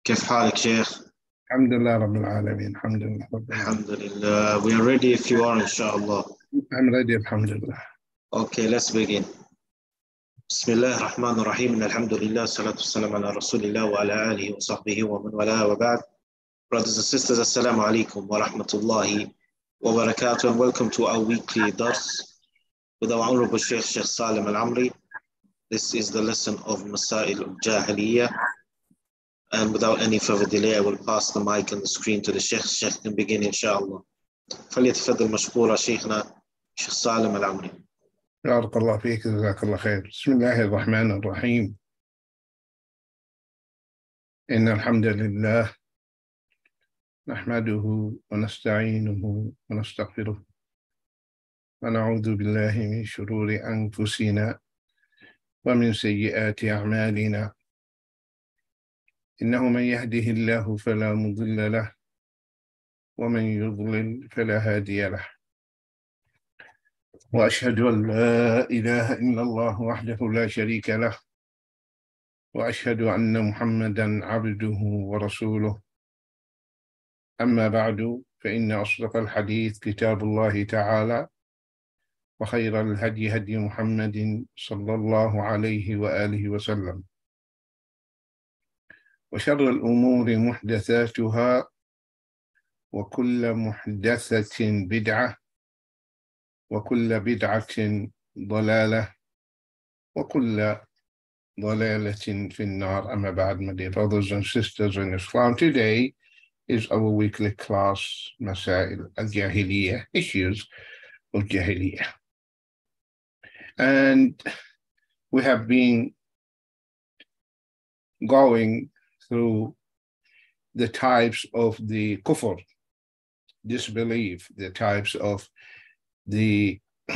كيف حالك شيخ؟ الحمد لله رب العالمين. الحمد لله رب العالمين. الحمد لله. We are ready if you are, inshallah. I'm ready. الحمد لله. Okay, let's begin. بسم الله الرحمن الرحيم. إن الحمد لله والصلاة والسلام على رسول الله وعلى آله وصحبه ومن والاه وبعد. Brothers and sisters, assalamu alaikum wa rahmatullahi wa barakatuh, and welcome to our weekly dars with our honorable Sheikh Salim Al-Amri. This is the lesson of Masail al-Jahiliyyah. And without any further delay, I will pass the mic and the screen to the Sheikh. Sheikh can begin, inshallah. فليتفضل مشكورا شيخنا شيخ سالم العمري. بارك الله فيك، جزاك الله خير. بسم الله الرحمن الرحيم. إن الحمد لله نحمده ونستعينه ونستغفره ونعوذ بالله من شرور أنفسنا ومن سيئات أعمالنا. إنه من يهده الله فلا مضل له ومن يضلل فلا هادي له. وأشهد أن لا إله إلا الله وحده لا شريك له، وأشهد أن محمدًا عبده ورسوله. أما بعد، فإن أصدق الحديث كتاب الله تعالى، وخير الهدي هدي محمد صلى الله عليه وآله وسلم، وشر الأمور محدثاتها، وكل محدثة بدعة، وكل بدعة ضلالة، وكل ضلالة في النار. أما بعد, my dear brothers and sisters in Islam, today is our weekly class, Masail al-Jahiliyyah, issues of Jahiliyyah. And we have been going through the types of the kufr, disbelief, the types of the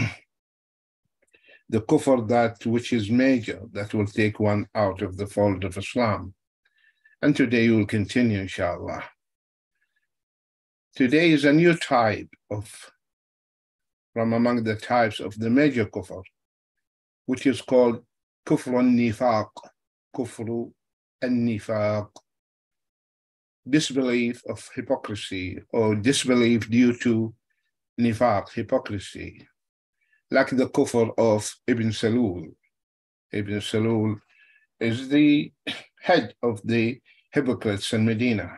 kufr that which is major, that will take one out of the fold of Islam. And today we will continue, inshallah. Today is a new type from among the types of the major kufr, which is called kufr al-nifaq, kufr al-nifaq, disbelief of hypocrisy, or disbelief due to nifaq, hypocrisy, like the kufr of Ibn Salul. Ibn Salul is the head of the hypocrites in Medina.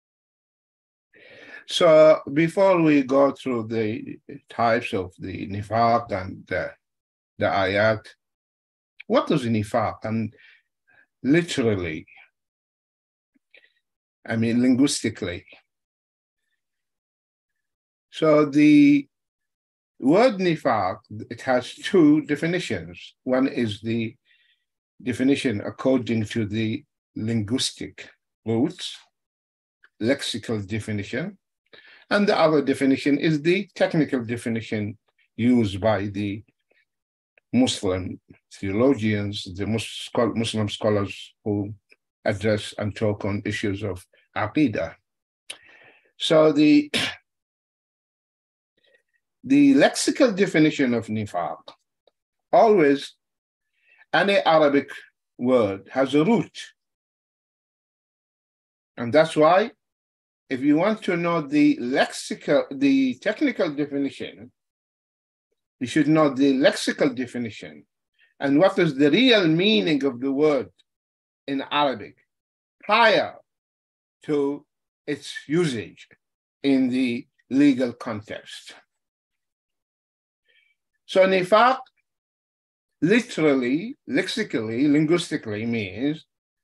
So before we go through the types of the nifaq and the ayat, what is nifaq? And literally, I mean linguistically. So the word nifaq, it has two definitions. One is the definition according to the linguistic roots, lexical definition, and the other definition is the technical definition used by the Muslim theologians, the Muslim scholars who address and talk on issues of aqidah. So the lexical definition of nifaq, always any Arabic word has a root. And that's why if you want to know the technical definition, you should know the lexical definition and what is the real meaning of the word in Arabic prior to its usage in the legal context. So nifaq literally, lexically, linguistically means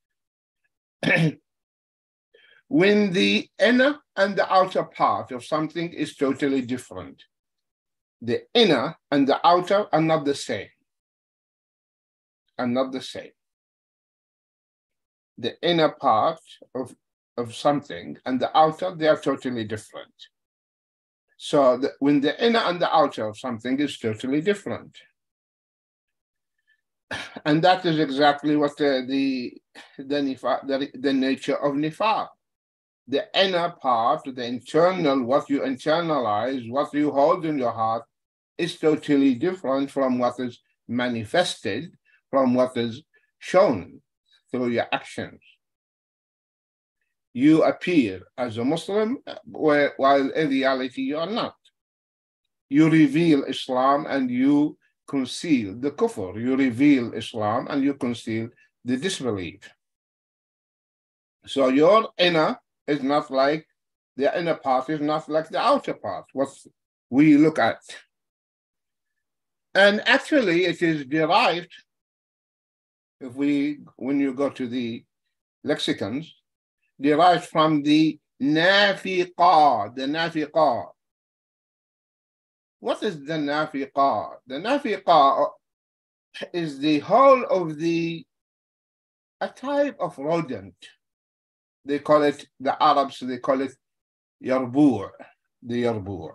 when the inner and the outer part of something is totally different. The inner and the outer are not the same. Are not the same. The inner part of something and the outer, they are totally different. So when the inner and the outer of something is totally different. And that is exactly what the nature of nifaq. The inner part, the internal, what you internalize, what you hold in your heart, is totally different from what is manifested, from what is shown through your actions. you appear as a Muslim, while in reality you are not. You reveal Islam and you conceal the kufr. You reveal Islam and you conceal the disbelief. So your inner is not like, the inner part is not like the outer part, what we look at. And actually it is derived, when you go to the lexicons, derived from the nafiqa, the nafiqa. What is the nafiqa? The nafiqa is the whole of a type of rodent. They call it, the Arabs, they call it yarbu', the yarbu'.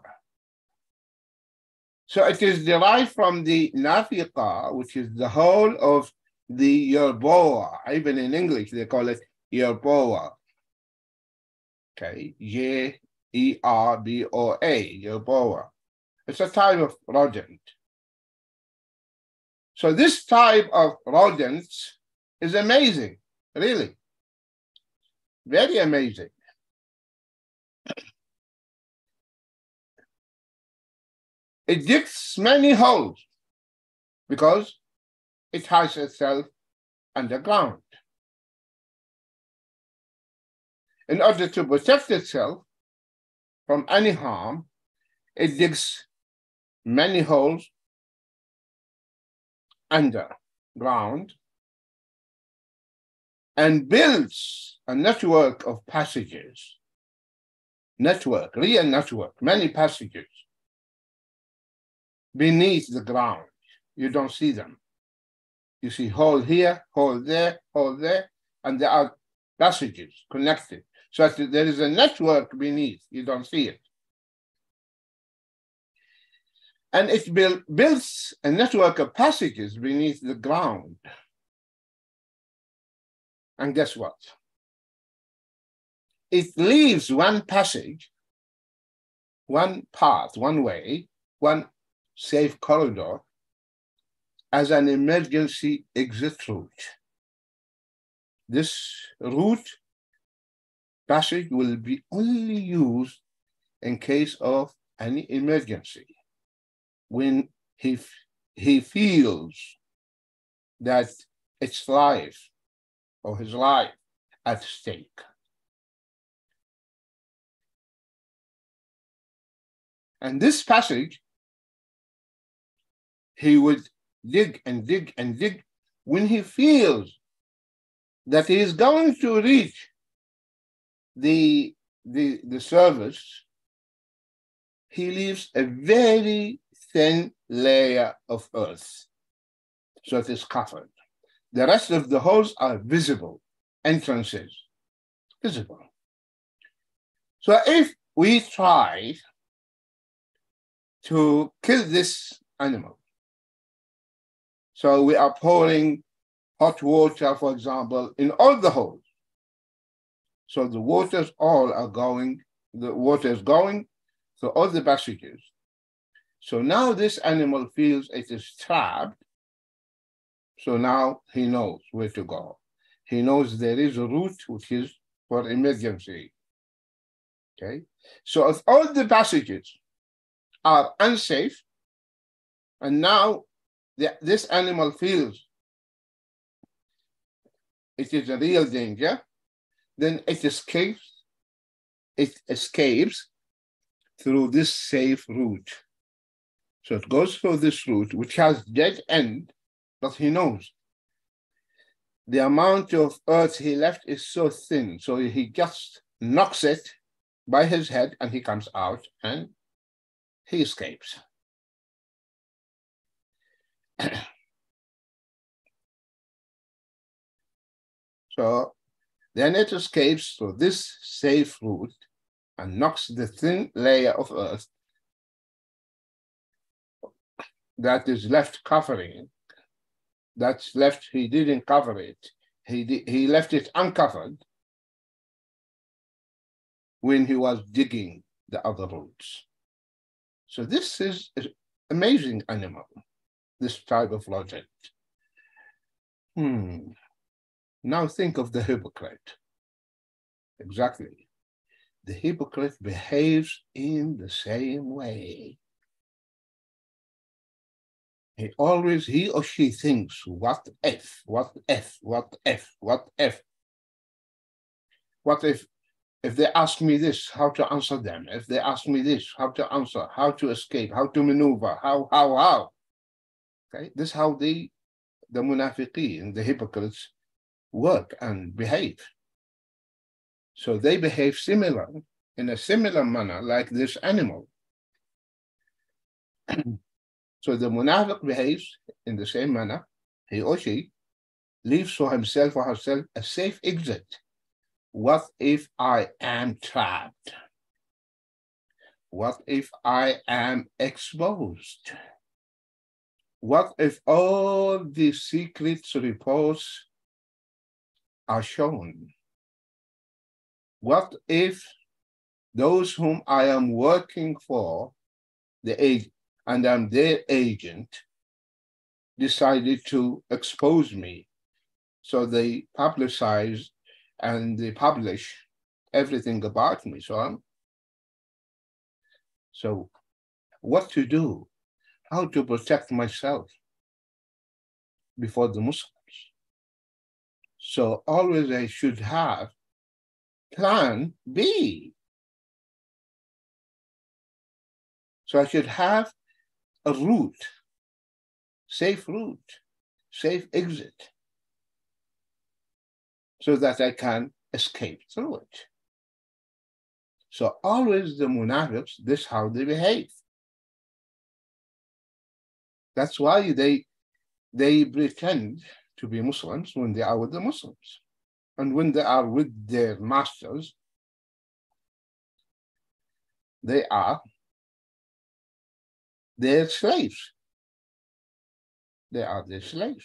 So it is derived from the nafiqa, which is the whole of the yerboa. Even in English, they call it yerboa. Okay, Yerboa, yerboa. It's a type of rodent. So this type of rodents is amazing, really. Very amazing. It digs many holes because it hides itself underground. In order to protect itself from any harm, it digs many holes underground and builds a network of passages. Real network, many passages beneath the ground. You don't see them. You see hole here, hole there, and there are passages connected. So there is a network beneath, you don't see it. And it builds a network of passages beneath the ground. And guess what? It leaves one passage, one path, one way, one safe corridor as an emergency exit route. This route passage will be only used in case of any emergency, when he feels that it's life or his life at stake. And this passage, he would dig and dig and dig. When he feels that he is going to reach the surface, he leaves a very thin layer of earth, so it is covered. The rest of the holes are visible, entrances, visible. So if we try to kill this animal, so we are pouring hot water, for example, in all the holes. So the waters all are going, the water is going through all the passages. So now this animal feels it is trapped. So now he knows where to go. He knows there is a route which is for emergency. Okay. So if all the passages are unsafe, and now this animal feels it is a real danger, then it escapes through this safe route. So it goes through this route, which has dead end, but he knows the amount of earth he left is so thin, so he just knocks it by his head and he comes out and he escapes. So then it escapes through this safe route and knocks the thin layer of earth that is left covering, that's left, he didn't cover it. He left it uncovered when he was digging the other roots. So this is an amazing animal, this type of logic. Now think of the hypocrite. Exactly. The hypocrite behaves in the same way. He or she thinks, what if? What if they ask me this, how to answer them? If they ask me this, how to answer, how to escape, how to maneuver, how? Okay, this is how the munafiqeen, the hypocrites, work and behave. So they behave in a similar manner like this animal. So the munafiq behaves in the same manner. He or she leaves for himself or herself a safe exit. What if I am trapped? What if I am exposed? What if all the secret reports are shown? What if those whom I am working for, and I'm their agent, decided to expose me? So they publicize and they publish everything about me, so on. So what to do? How to protect myself before the Muslims? So always I should have plan B. So I should have a route, safe exit, so that I can escape through it. So always the munafiqs, this is how they behave. That's why they pretend to be Muslims when they are with the Muslims. And when they are with their masters, they are their slaves. They are their slaves.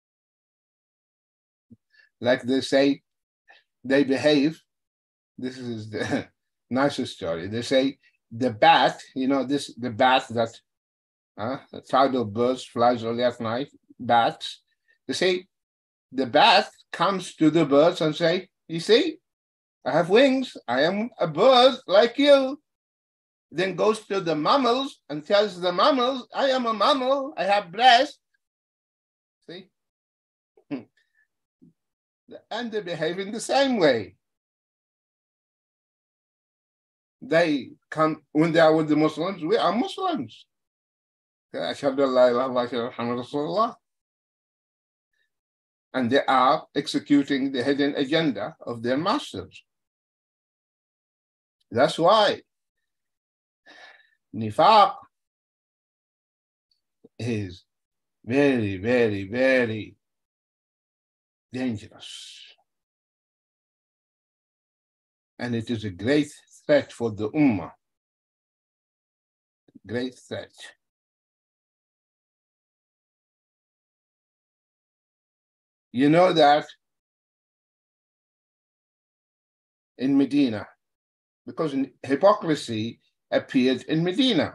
Like they say, they behave, this is the nicest story. They say the bat, the bat that tidal birds flies only at night, bats. They say the bat comes to the birds and say, you see, I have wings, I am a bird like you. Then goes to the mammals and tells the mammals, I am a mammal, I have breasts. See? And they behave in the same way. They come, when they are with the Muslims, we are Muslims. And they are executing the hidden agenda of their masters. That's why nifaq is very, very, very dangerous. And it is a great threat for the ummah. Great threat. You know that in Medina, because hypocrisy appeared in Medina.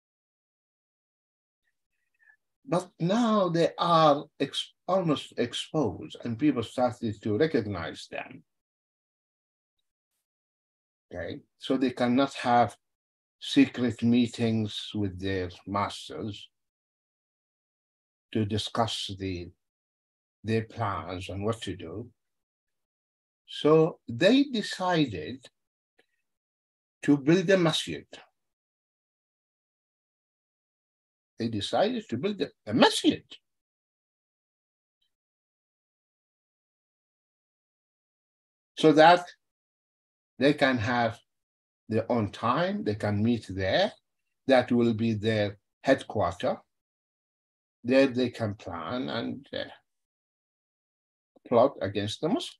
But now they are almost exposed and people started to recognize them. Okay, so they cannot have secret meetings with their masters to discuss their plans and what to do. So they decided to build a masjid. They decided to build a masjid. So that they can have their own time, they can meet there. That will be their headquarters. There they can plan and plot against the Muslims.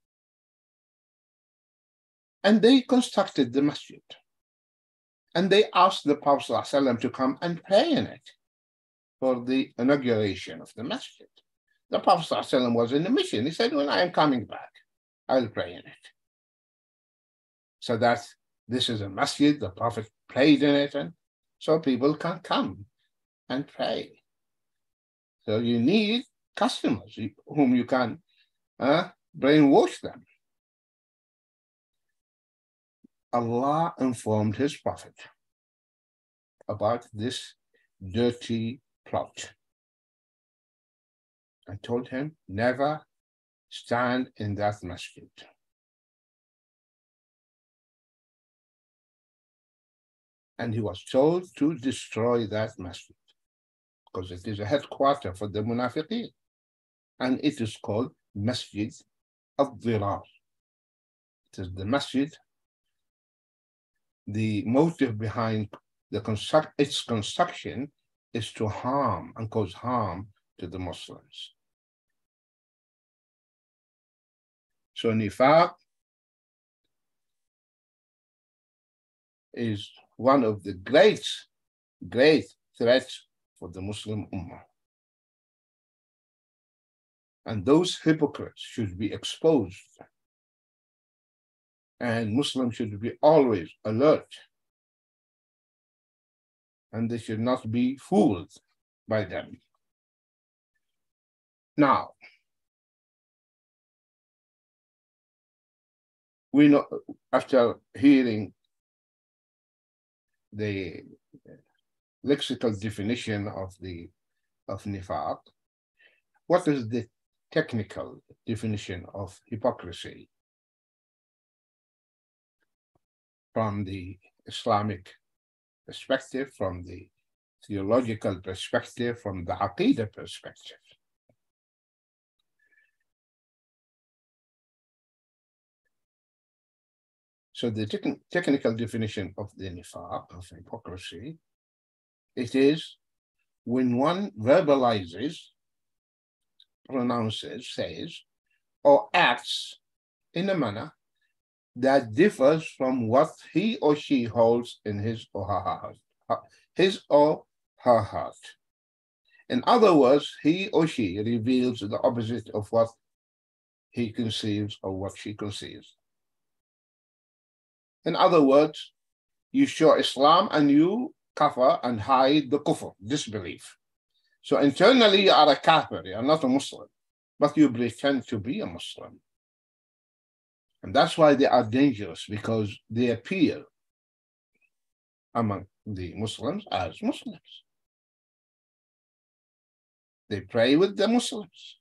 And they constructed the masjid. And they asked the Prophet ﷺ to come and pray in it for the inauguration of the masjid. The Prophet ﷺ was in a mission. He said, when I am coming back, I'll pray in it. So that this is a masjid, the Prophet prayed in it, and so people can come and pray. So you need customers whom you can brainwash them. Allah informed his Prophet about this dirty plot and told him, never stand in that masjid. And he was told to destroy that masjid because it is a headquarters for the Munafiqeen. And it is called Masjid al-Dirar. It is the masjid. The motive behind its construction is to harm and cause harm to the Muslims. So nifaq is one of the great threats for the Muslim Ummah. And those hypocrites should be exposed. And Muslims should be always alert. And they should not be fooled by them. Now, we know, after hearing the lexical definition of nifaq, what is the technical definition of hypocrisy from the Islamic perspective, from the theological perspective, from the Aqidah perspective? So the technical definition of the nifaq, of hypocrisy, it is when one verbalizes, pronounces, says, or acts in a manner that differs from what he or she holds in his or her heart. In other words, he or she reveals the opposite of what he conceives or what she conceives. In other words, you show Islam and you kafir and hide the kufr, disbelief. So internally you are a kafir, you are not a Muslim, but you pretend to be a Muslim. And that's why they are dangerous, because they appear among the Muslims as Muslims. They pray with the Muslims.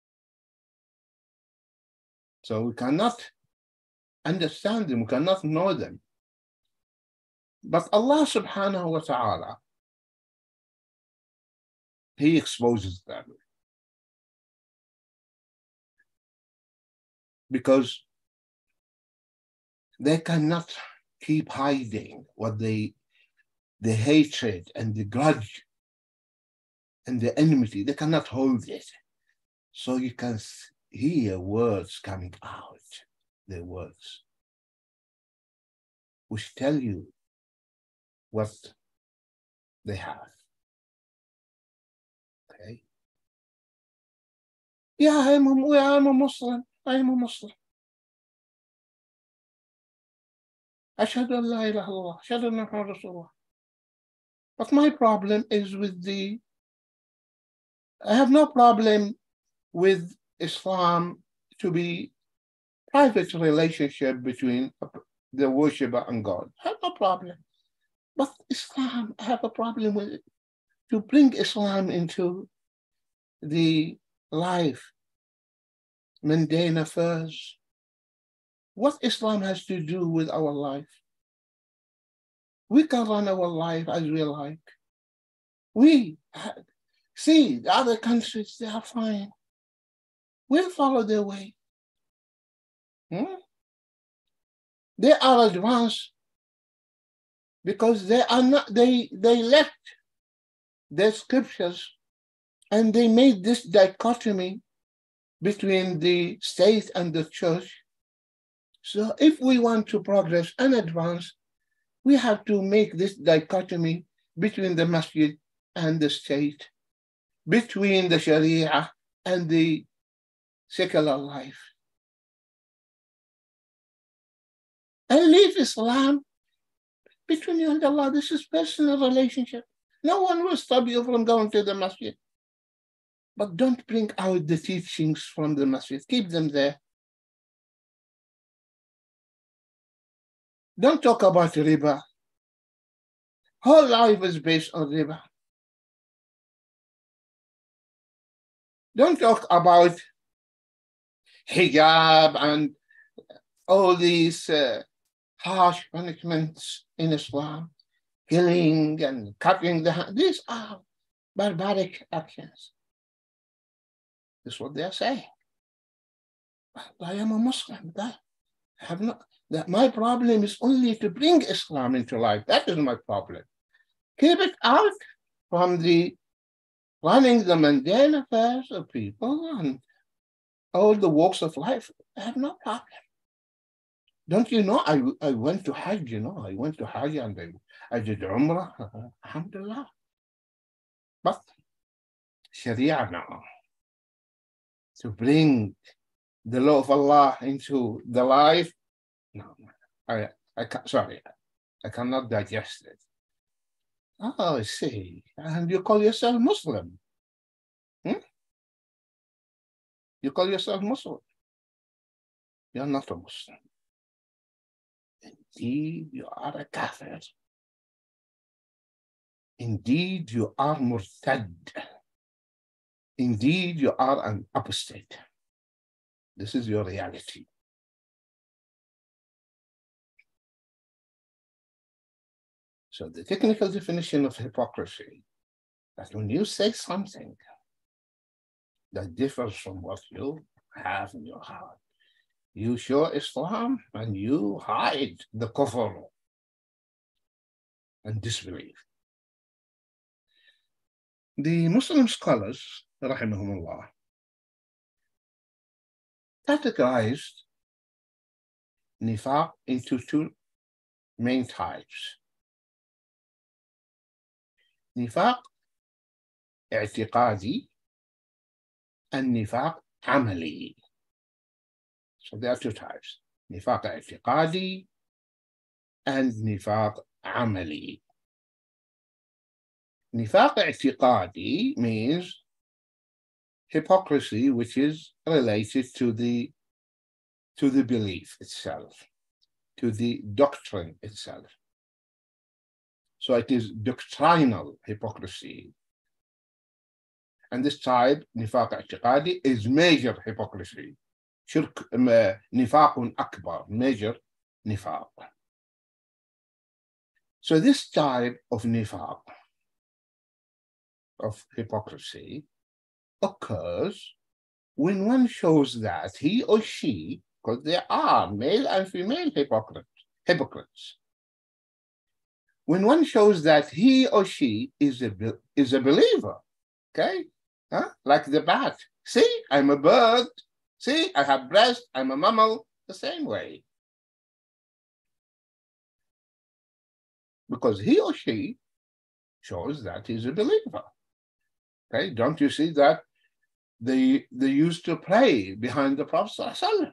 So we cannot understand them, we cannot know them. But Allah subhanahu wa ta'ala, He exposes them. Because they cannot keep hiding what the hatred and the grudge and the enmity, they cannot hold it. So you can hear words coming out, the words, which tell you what they have. Okay? Yeah, I'm a Muslim. I am a Muslim. Ashhadu an la ilaha illallah, ashhadu anna Muhammadan Rasulullah. But my problem is with I have no problem with Islam to be private relationship between the worshipper and God. I have no problem. But Islam, I have a problem with it. To bring Islam into the life, mundane affairs. What Islam has to do with our life? We can run our life as we like. We see the other countries, they are fine. We'll follow their way. They are advanced because they are not, they left their scriptures and they made this dichotomy between the state and the church. So if we want to progress and advance, we have to make this dichotomy between the masjid and the state, between the Sharia and the secular life. And leave Islam between you and Allah. This is personal relationship. No one will stop you from going to the masjid. But don't bring out the teachings from the masjid. Keep them there. Don't talk about riba. Whole life is based on riba. Don't talk about hijab and all these harsh punishments in Islam, killing and cutting the hand. These are barbaric actions. That's what they are saying. I am a Muslim. My problem is only to bring Islam into life. That is my problem. Keep it out from running the mundane affairs of people and all the walks of life. I have no problem. Don't you know, I went to Hajj, I went to Hajj and I did Umrah, alhamdulillah. But Sharia now, to bring the law of Allah into the life, no, I cannot digest it. Oh, I see. And you call yourself Muslim? You call yourself Muslim? You're not a Muslim. Indeed, you are a kafir. Indeed, you are murtad. Indeed, you are an apostate. This is your reality. So the technical definition of hypocrisy, that when you say something that differs from what you have in your heart, you show Islam and you hide the kufr and disbelief. The Muslim scholars, rahimahumullah, categorized nifaq into two main types. Nifaq i'tiqadi and nifaq amali. So there are two types, nifaq i'tiqadi and nifaq amali. Nifaq i'tiqadi means hypocrisy which is related to the belief itself, to the doctrine itself. So it is doctrinal hypocrisy. And this type, nifaq i'tiqadi, is major hypocrisy. Shirk, nifaqun akbar, major nifaq. So this type of nifaq, of hypocrisy, occurs when one shows that he or she, because there are male and female hypocrites, when one shows that he or she is a believer, okay? Like the bat. See, I'm a bird. See, I have breast, I'm a mammal, the same way. Because he or she shows that he's a believer. Okay, don't you see that they used to pray behind the Prophet ﷺ?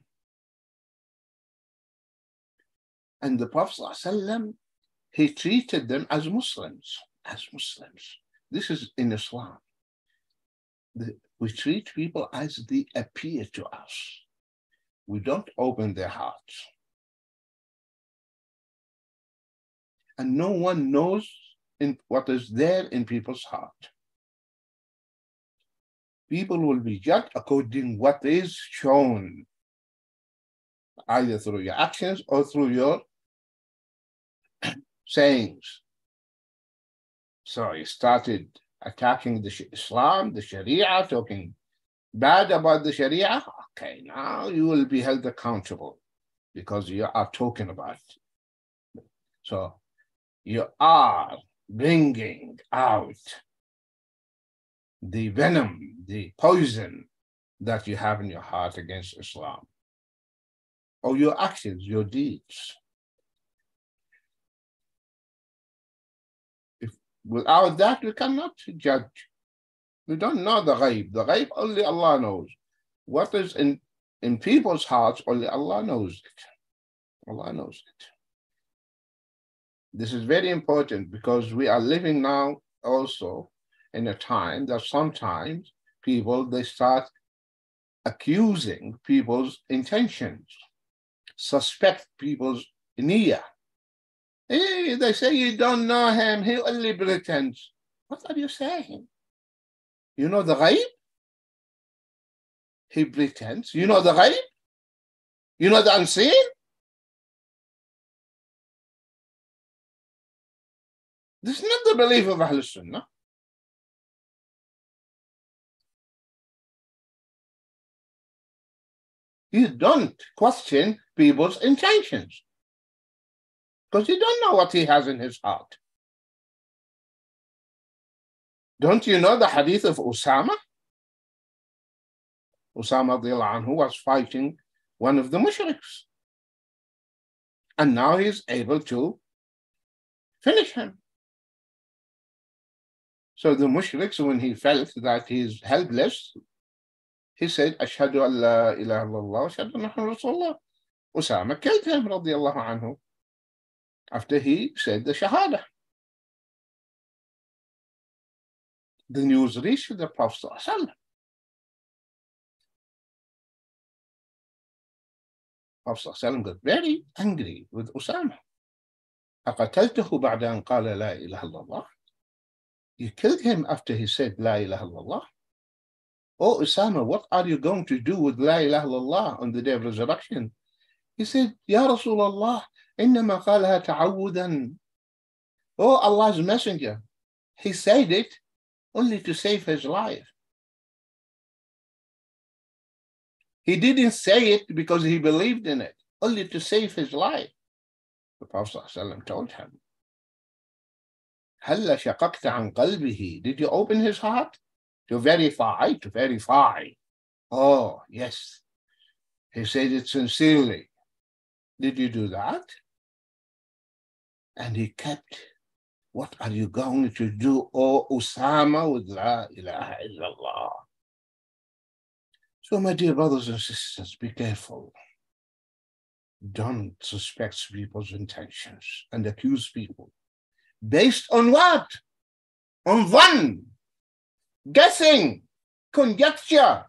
And the Prophet ﷺ, he treated them as Muslims, This is in Islam. We treat people as they appear to us. We don't open their hearts. And no one knows what is there in people's heart. People will be judged according to what is shown, either through your actions or through your sayings. So he started attacking the Islam, the Sharia, talking bad about the Sharia. Okay, now you will be held accountable because you are talking about it. So you are bringing out the venom, the poison that you have in your heart against Islam, or your actions, your deeds. Without that, we cannot judge. We don't know the ghaib. The ghaib, only Allah knows. What is in people's hearts, only Allah knows it. Allah knows it. This is very important because we are living now also in a time that sometimes people, they start accusing people's intentions, suspect people's niyyah, Hey, they say you don't know him, he only pretends. What are you saying? You know the ghaib? He pretends. You know the ghaib? You know the unseen? This is not the belief of Ahlul Sunnah. You don't question people's intentions because you don't know what he has in his heart. Don't you know the hadith of Usama? Usama radiallahu anhu was fighting one of the mushriks. And now he's able to finish him. So the mushriks, when he felt that he's helpless, he said, Ashhadu an la ilaha illallah, Ashhadu anna Rasulullah. Usama killed him, radiallahu anhu, after he said the Shahada. The news reached the Prophet ﷺ. Prophet ﷺ got very angry with Usama. أَقَتَلْتَهُ بَعْدَ أَنْ قَالَ لَا إِلَهَ إِلَّا اللَّهِ. You killed him after he said La ilaha illallah. Oh, Usama, what are you going to do with La ilaha illallah on the day of resurrection? He said, Ya Rasulullah, إِنَّمَا قَالَهَا تَعَوُّذًا. Oh, Allah's messenger, he said it only to save his life. He didn't say it because he believed in it, only to save his life. The Prophet ﷺ told him, هَلَّ شَقَقْتَ عَنْ قَلْبِهِ. Did you open his heart? To verify. Oh, yes. He said it sincerely. Did you do that? And he kept, what are you going to do, O Usama, with La ilaha illallah? So, my dear brothers and sisters, be careful. Don't suspect people's intentions and accuse people. Based on what? On one. Guessing. Conjecture.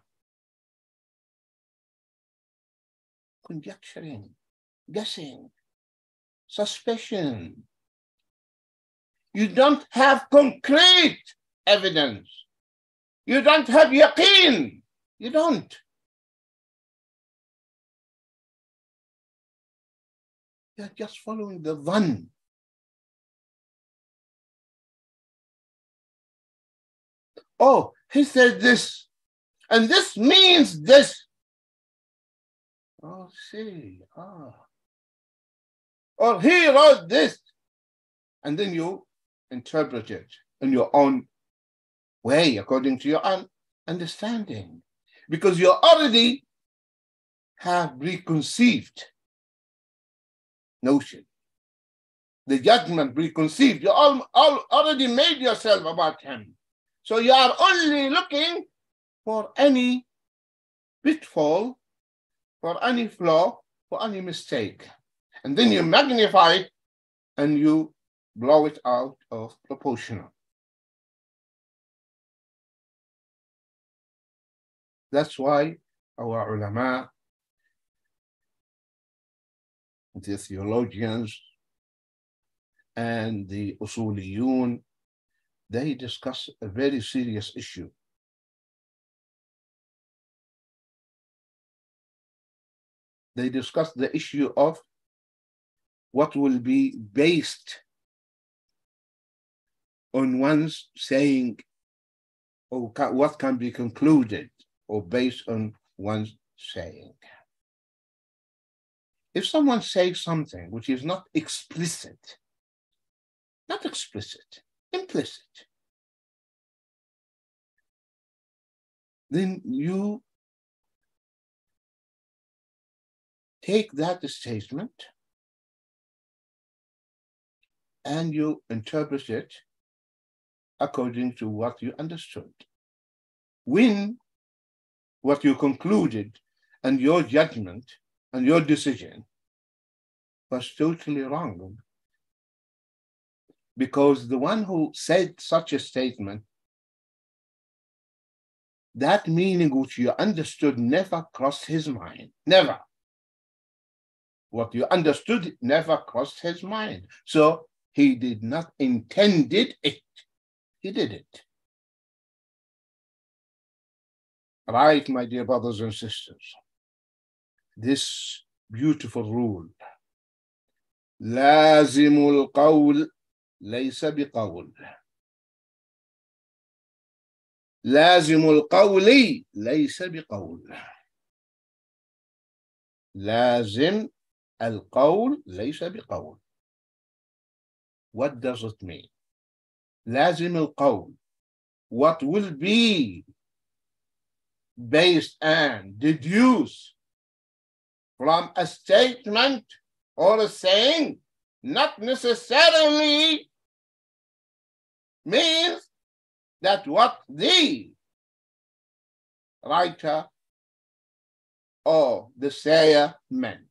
Conjecturing. Guessing. Suspicion. You don't have concrete evidence. You don't have yaqeen. You don't. You're just following the one. Oh, he said this, and this means this. Oh, see, or he wrote this, and then you interpret it in your own way, according to your own understanding, because you already have preconceived notion. The judgment preconceived. You already made yourself about him. So you are only looking for any pitfall, for any flaw, for any mistake. And then you magnify it and you blow it out of proportion. That's why our ulama, the theologians, and the usuliyun, they discuss a very serious issue. They discuss the issue of what will be based on one's saying, or what can be concluded, or based on one's saying. If someone says something which is not explicit, implicit, then you take that statement and you interpret it according to what you understood. When what you concluded and your judgment and your decision was totally wrong, because the one who said such a statement, that meaning which you understood never crossed his mind, never. what you understood never crossed his mind. So he did not intended it. He did it. Right, my dear brothers and sisters. This beautiful rule. لازم القول ليس بقول. لازم القول ليس بقول. لازم القول ليس بقول. What does it mean? لازم القول. What will be based and deduced from a statement or a saying not necessarily means that what the writer or the sayer meant.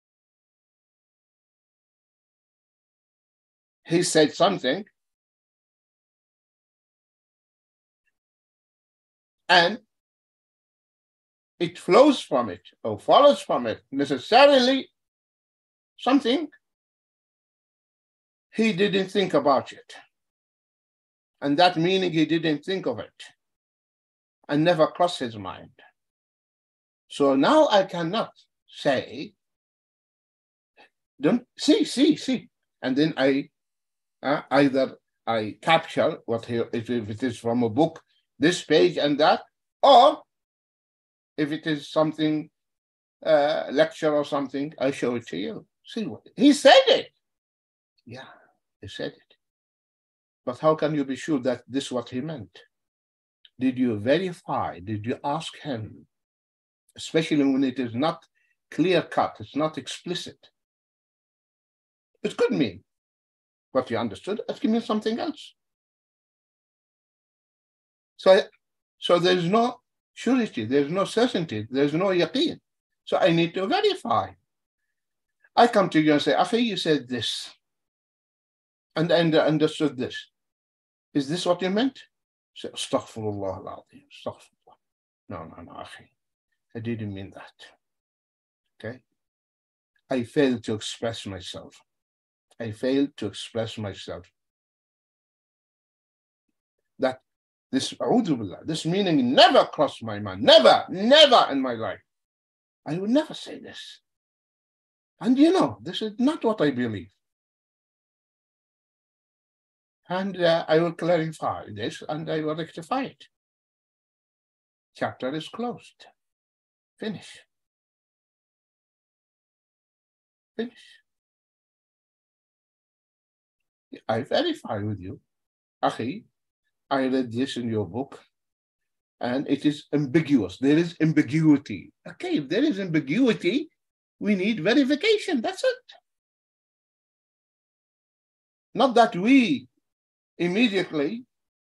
He said something and it flows from it or follows from it necessarily something he didn't think about it. And that meaning he didn't think of it and never crossed his mind. So now I cannot say, don't see. And then I either I capture what he, if it is from a book, this page and that, or if it is something, lecture or something, I show it to you. See what he said it. Yeah, he said it. But how can you be sure that this is what he meant? Did you verify? Did you ask him? Especially when it is not clear cut, it's not explicit. It could mean what you understood, it could mean something else. So there's no surety, there's no certainty, there's no yaqeen. So I need to verify. I come to you and say, Akhi, you said this, and I understood this. Is this what you meant? Say, Astaghfirullah al-Azim, Astaghfirullah. No, Akhi, I didn't mean that. Okay? I failed to express myself. That this, this meaning never crossed my mind. Never in my life. I would never say this. And you know, this is not what I believe. And I will clarify this and I will rectify it. Chapter is closed. Finish. I verify with you. Akhi, I read this in your book and it is ambiguous. There is ambiguity. Okay, if there is ambiguity, we need verification. That's it. Not that we immediately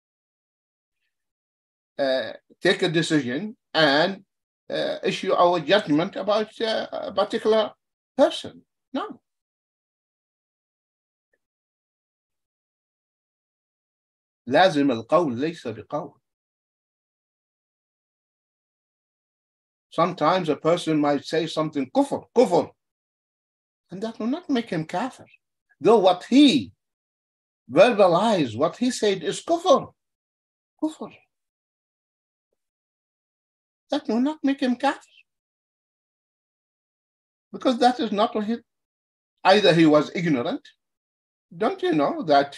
take a decision and issue our judgment about a particular person. No. لازم القول ليس بقول. Sometimes a person might say something kufr, and that will not make him kafir. Though what he verbalized, what he said is kufr. That will not make him kafir. Because that is not what he, either he was ignorant. Don't you know that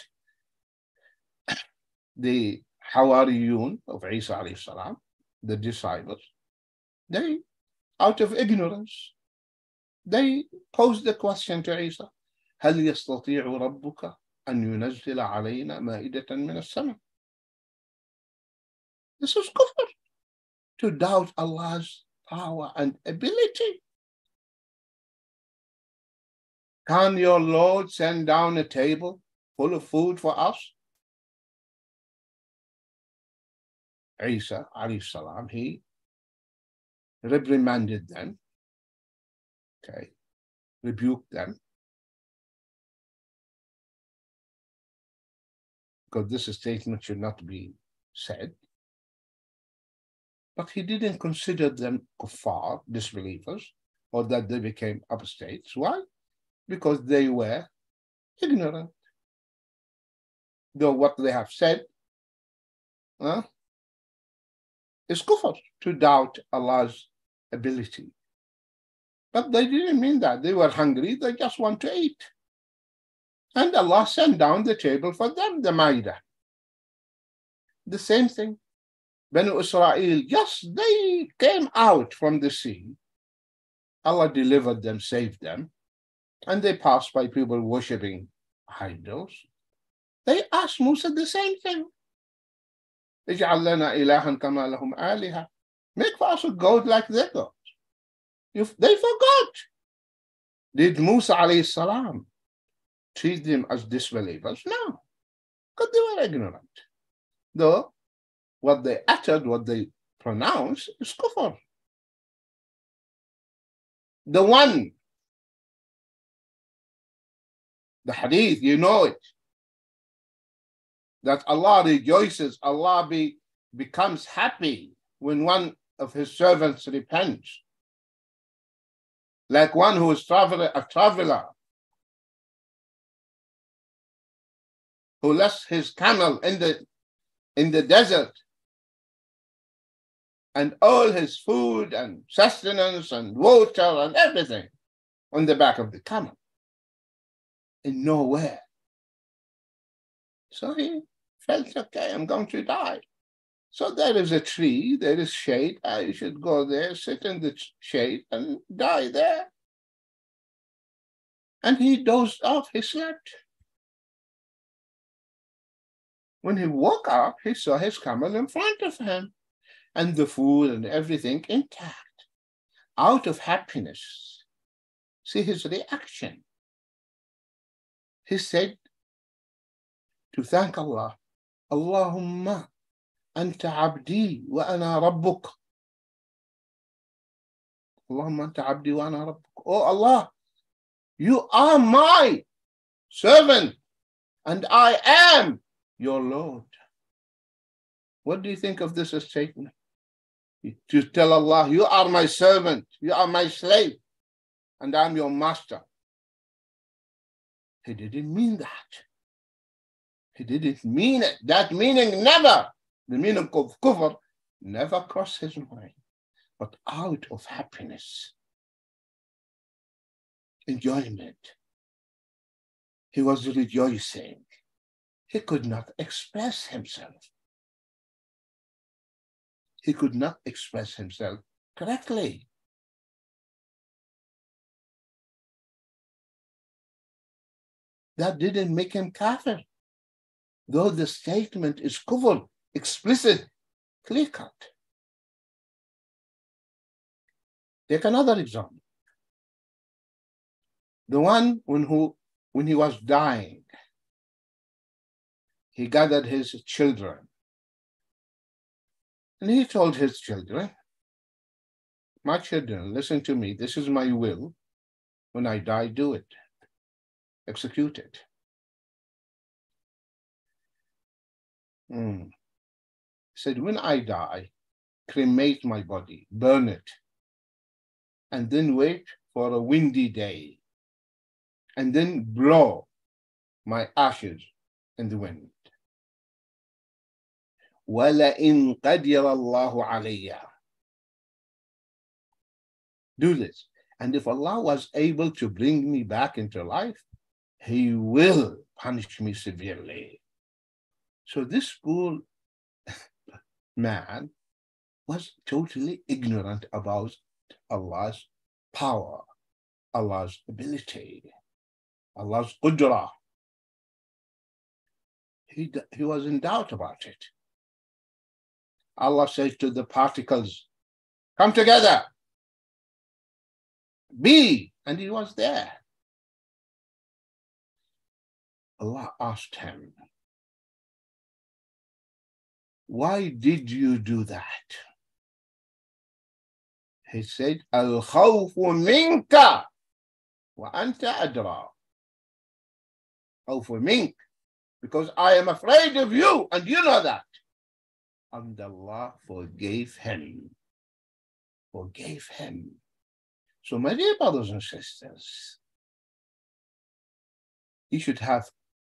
the Hawariyun of Isa alayhi salam, the disciples, they, out of ignorance, they posed the question to Isa, هل يستطيع ربك أن ينزل علينا مائدة من السماء? This is kufr, to doubt Allah's power and ability. Can your Lord send down a table full of food for us? Isa alayhi salam, he reprimanded them, okay, rebuked them, because this statement should not be said. But he didn't consider them kuffar, disbelievers, or that they became apostates. Why? Because they were ignorant. Though what they have said is kufr, to doubt Allah's ability. But they didn't mean that. They were hungry, they just want to eat. And Allah sent down the table for them, the Ma'idah. The same thing. Banu Israel, just they came out from the sea. Allah delivered them, saved them, and they passed by people worshipping idols. They asked Musa the same thing. اجعل لنا إلها كما لهم آلهة. Make for us a god like their gods. They forgot. Did Musa alayhi salam treat them as disbelievers? No, because they were ignorant. Though what they uttered, what they pronounced is kufr. The one, the hadith, you know it, that Allah rejoices, Allah becomes happy when one of his servants repents. Like one who is a traveler, who left his camel in the desert, and all his food and sustenance and water and everything on the back of the camel, in nowhere. So he felt, okay, I'm going to die. So there is a tree, there is shade, I should go there, sit in the shade and die there. And he dozed off, he slept. When he woke up, he saw his camel in front of him and the food and everything intact. Out of happiness, see his reaction. He said to thank Allah, Allahumma anta abdi wa ana rabbuk. Allahumma anta abdi wa ana rabbuk. Oh Allah, you are my servant and I am your Lord. What do you think of this statement? To tell Allah, you are my servant, you are my slave, and I'm your master. He didn't mean that. He didn't mean it. That meaning never, the meaning of kufr, never crossed his mind. But out of happiness, enjoyment, he was rejoicing. He could not express himself. He could not express himself correctly. That didn't make him kafir, though the statement is kufr, explicit, clear-cut. Take another example. The one when he was dying, he gathered his children. And he told his children, my children, listen to me. This is my will. When I die, do it. Execute it. He said, when I die, cremate my body, burn it, and then wait for a windy day, and then blow my ashes in the wind. وَلَئِنْ قَدِرَ اللَّهُ عَلَيَّ. Do this. And if Allah was able to bring me back into life, He will punish me severely. So this poor man was totally ignorant about Allah's power, Allah's ability, Allah's qudrah. He was in doubt about it. Allah says to the particles, come together, be, and he was there. Allah asked him, why did you do that? He said, Al-khawfu minka wa anta adra. Khawfu mink, because I am afraid of you, and you know that. And Allah forgave him. Forgave him. So, my dear brothers and sisters, you should have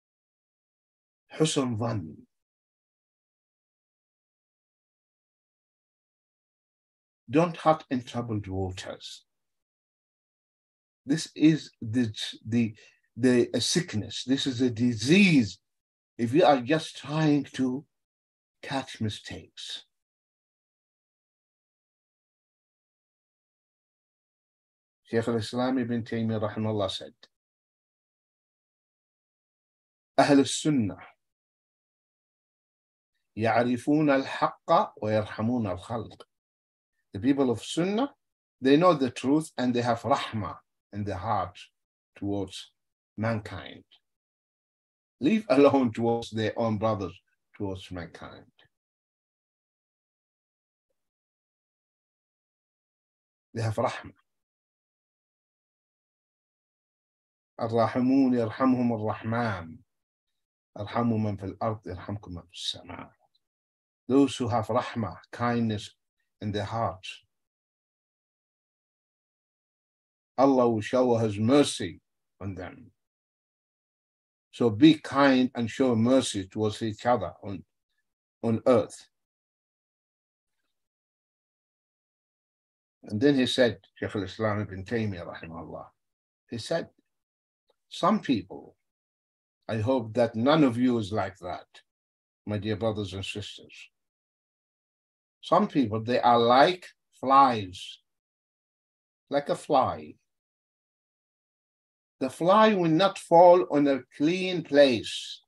husn dhann. Don't hut in troubled waters. This is a sickness. This is a disease. If you are just trying to catch mistakes. Shaykh al-Islam ibn Taymiyyah rahimahullah said, أهل السنة يعرفون الحق ويرحمون الخلق. The people of Sunnah, they know the truth and they have rahmah in their heart towards mankind. Leave alone towards their own brothers, towards mankind. They have rahmah. الراحمون يرحمهم الرحمن ارحموا من في الأرض يرحمكم من في السماء. Those who have rahmah, kindness in their hearts, Allah will shower His mercy on them. So be kind and show mercy towards each other on earth. And then he said, Shaykh al-Islam ibn Taymiyyah rahimahullah, he said, some people, I hope that none of you is like that, my dear brothers and sisters. Some people, they are like flies, like a fly. The fly will not fall on a clean place,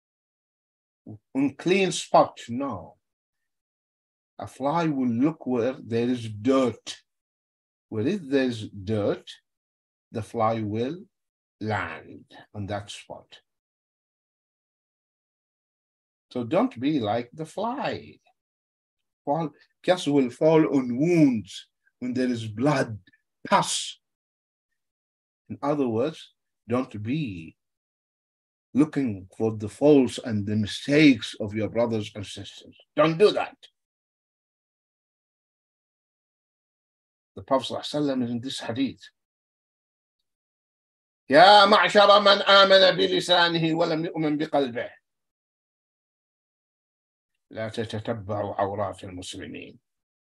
on clean spot, no. A fly will look where there is dirt. Where if there's dirt, the fly will land on that spot. So don't be like the fly. Just will fall on wounds when there is blood, pus. In other words, don't be looking for the faults and the mistakes of your brothers and sisters. Don't do that. The Prophet ﷺ is in this hadith. يا معشر من آمن بلسانه ولم يؤمن بقلبه لا تتتبعوا عورات المسلمين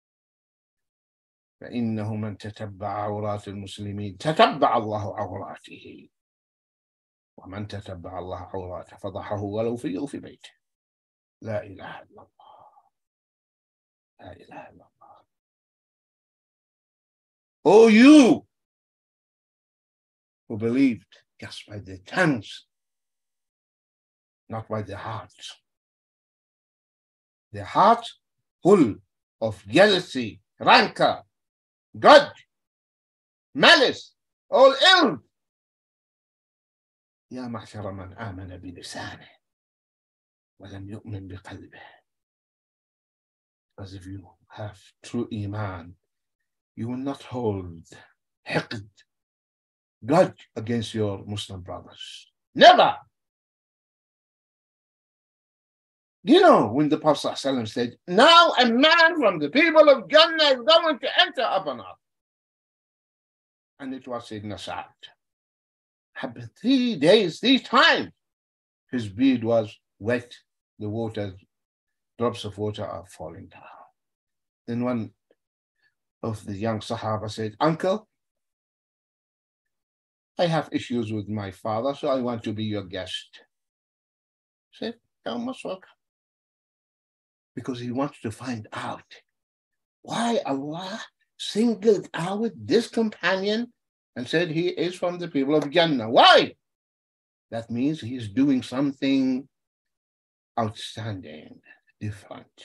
فإنه من تتبع عورات المسلمين تتبع الله عوراته ومن تتبع الله عوراته فضحه ولو في بيته لا إله إلا الله لا إله إلا الله. Oh, you who believed just by their tongues, not by their hearts. Their hearts full of jealousy, rancor, grudge, malice, all ill. يا معشر من آمن بلسانه ولم يؤمن بقلبه. As if you have true iman, you will not hold hiqd, grudge against your Muslim brothers. Never. You know, when the Prophet ﷺ said, now a man from the people of Jannah is going to enter upon us. And it was Sayyidina Sa'ad. Happened 3 days, 3 times. His beard was wet, the water, drops of water are falling down. Then one of the young Sahaba said, Uncle, I have issues with my father, so I want to be your guest. He said, you're most welcome. Because he wants to find out why Allah singled out this companion and said he is from the people of Jannah. Why? That means he's doing something outstanding, different.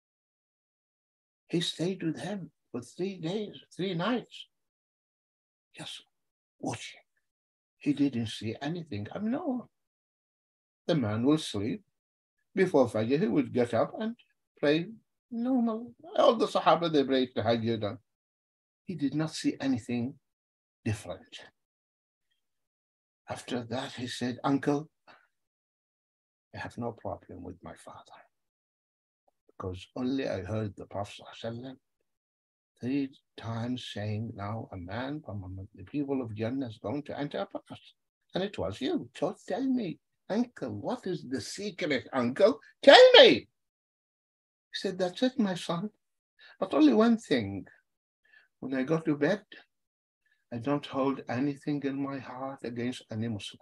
He stayed with him for 3 days, 3 nights, just watching. He didn't see anything abnormal. The man will sleep. Before Fajr, he would get up and pray normal. All the Sahaba, they prayed the Tahajjud. He did not see anything different. After that, he said, Uncle, I have no problem with my father. Because only I heard the Prophet ﷺ 3 times saying, now a man from among the people of Jannah is going to enter us. And it was you. So tell me, uncle, what is the secret, uncle? Tell me. He said, that's it, my son. But only one thing. When I go to bed, I don't hold anything in my heart against any Muslim.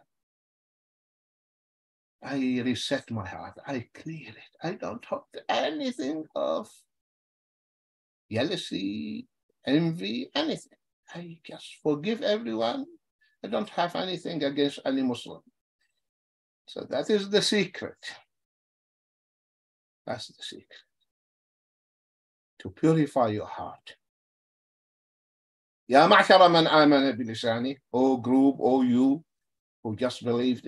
I reset my heart. I clear it. I don't hold anything of jealousy, envy, anything. I just forgive everyone. I don't have anything against any Muslim. So that is the secret. That's the secret. To purify your heart. Ya ma'shara man amana bilisani, O group, O you who just believed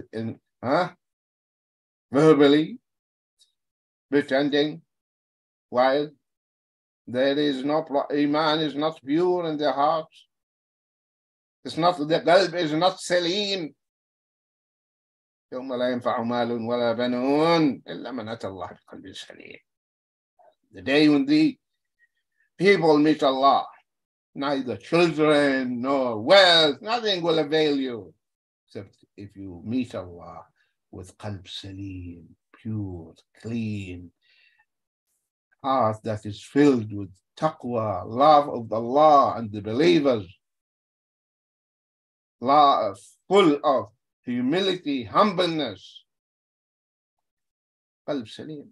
verbally, pretending, while there is no iman is not pure in their hearts. It's not, the qalb is not salim. يوم لا ينفع مال ولا بنون إلا من أتى الله بقلب سليم. The day when the people meet Allah, neither children nor wealth, nothing will avail you, except if you meet Allah with qalb salim, pure, clean, heart that is filled with taqwa, love of Allah and the believers, love full of humility, humbleness, qalb salim.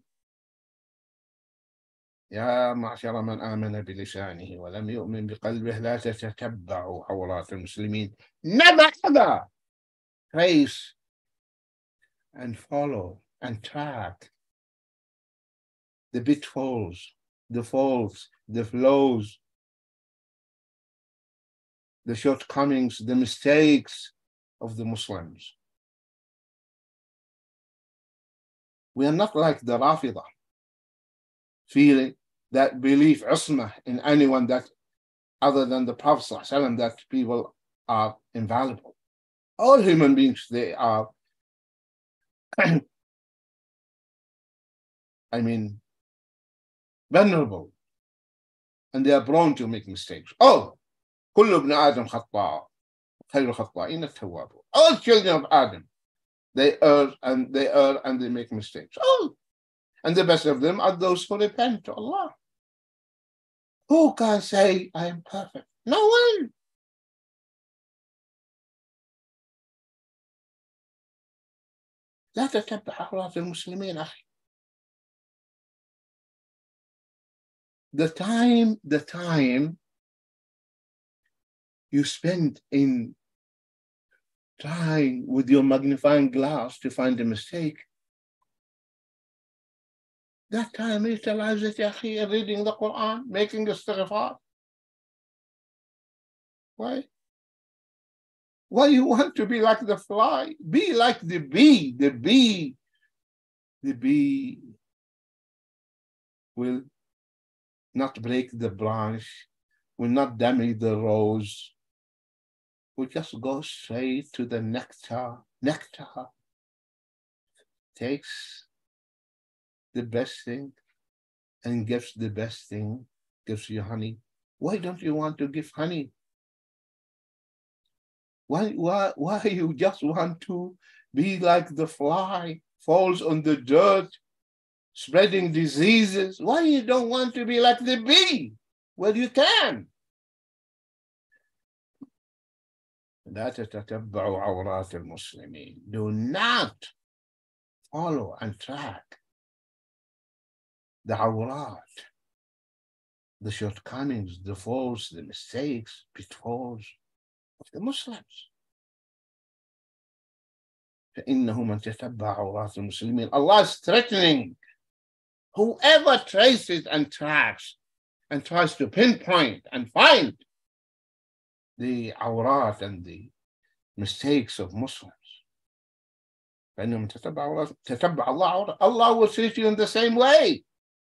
يا معشر من آمن بلسانه ولم يؤمن بقلبه لا تتتبعوا عورات المسلمين. Never ever trace and follow and track the pitfalls, the faults, the flaws, the shortcomings, the mistakes of the Muslims. We are not like the Rafida, feeling that belief ismah in anyone that other than the Prophet ﷺ, that people are invaluable. All human beings, they are, vulnerable, and they are prone to make mistakes. Oh, كل ابن آدم خطاء خير الخطائين التوابون. All children of Adam, they err and they make mistakes. Oh, and the best of them are those who repent to Allah. Who can say I am perfect? No one. لا تتبع عورات المسلمين أخي. The time you spend in trying with your magnifying glass to find a mistake, that time utilize it, ya akhi, reading the Quran, making istighfar. Why? Why you want to be like the fly? Be like the bee. The bee will not break the branch, will not damage the rose, will just go straight to the nectar. Nectar takes the best thing and gives the best thing, gives you honey. Why don't you want to give honey? Why you just want to be like the fly, falls on the dirt, spreading diseases? Why you don't want to be like the bee? Well, you can. لا تتتبعوا عورات المسلمين. Do not follow and track the awrat, the shortcomings, the faults, the mistakes, pitfalls of the Muslims. فإنه من تتبع عورات المسلمين. Allah is threatening whoever traces and tracks and tries to pinpoint and find the awrat and the mistakes of Muslims. فإنه من تتبع الله. Allah will treat you in the same way.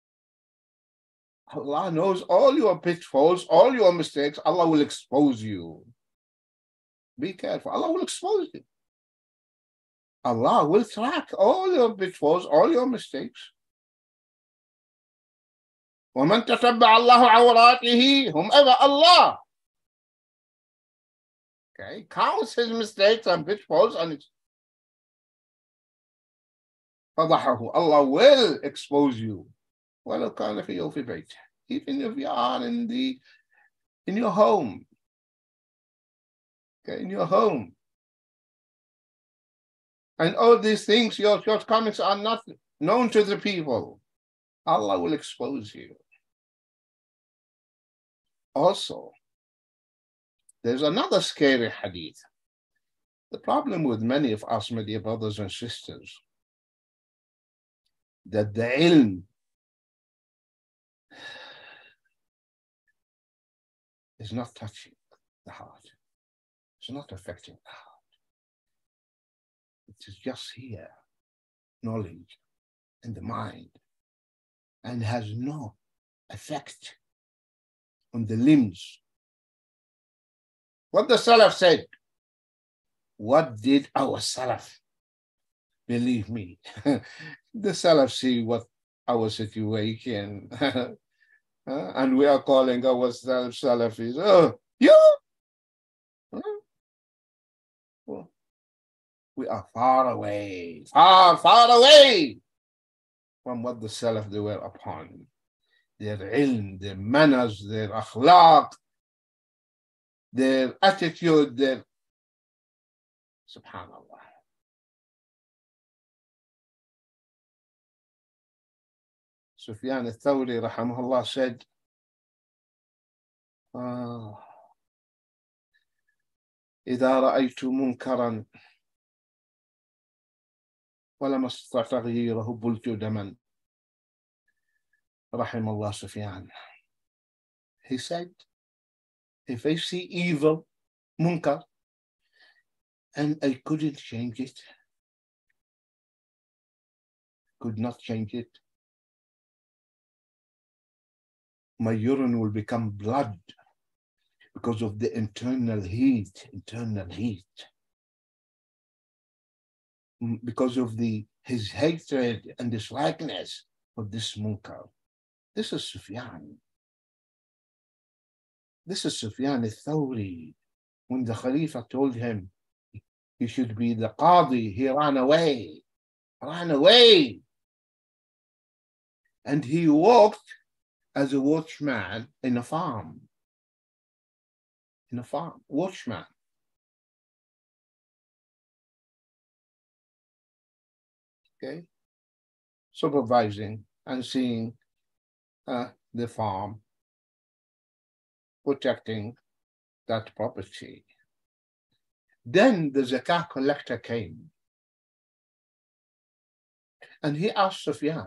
Allah knows all your pitfalls, all your mistakes. Allah will expose you. Be careful. Allah will expose you. Allah will track all your pitfalls, all your mistakes. وَمَنْ تَتَبَّعَ اللَّهُ عَوْرَاتِهِ, whomever Allah, okay, counts his mistakes and pitfalls, and it's فَضَحَهُ, Allah will expose you. وَلَوْ كَانَ فِي يَوْفِ بَيْتِ, even if you are in your home, okay, in your home. And all these things, your shortcomings are not known to the people. Allah will expose you. Also, there's another scary hadith. The problem with many of us, my dear brothers and sisters, that the ilm is not touching the heart. It's not affecting the heart. It is just here, knowledge in the mind, and has no effect on the limbs. What the Salaf said, what did our Salaf? Believe me, the Salaf see what our situation, and we are calling ourselves Salafis. Oh, you? Well, we are far away, far away from what the Salaf they were upon. Their ilm, their manners, their akhlaq, their attitude, their subhanallah. Sufyan al-Thawri rahimahullah said, إذا رأيت منكرا ولم أستطع تغييره بلت دما. Rahimahullah Sufyan. He said, if I see evil, munkar, and I couldn't change it, could not change it, my urine will become blood because of the internal heat, because of his hatred and dislikeness of this munkar. This is Sufyan. This is Sufyan al-Thawri. When the Khalifa told him he should be the Qadi, he ran away. And he worked as a watchman in a farm. Watchman. Okay? Supervising and seeing the farm, protecting that property. Then the zakah collector came and he asked Sufyan,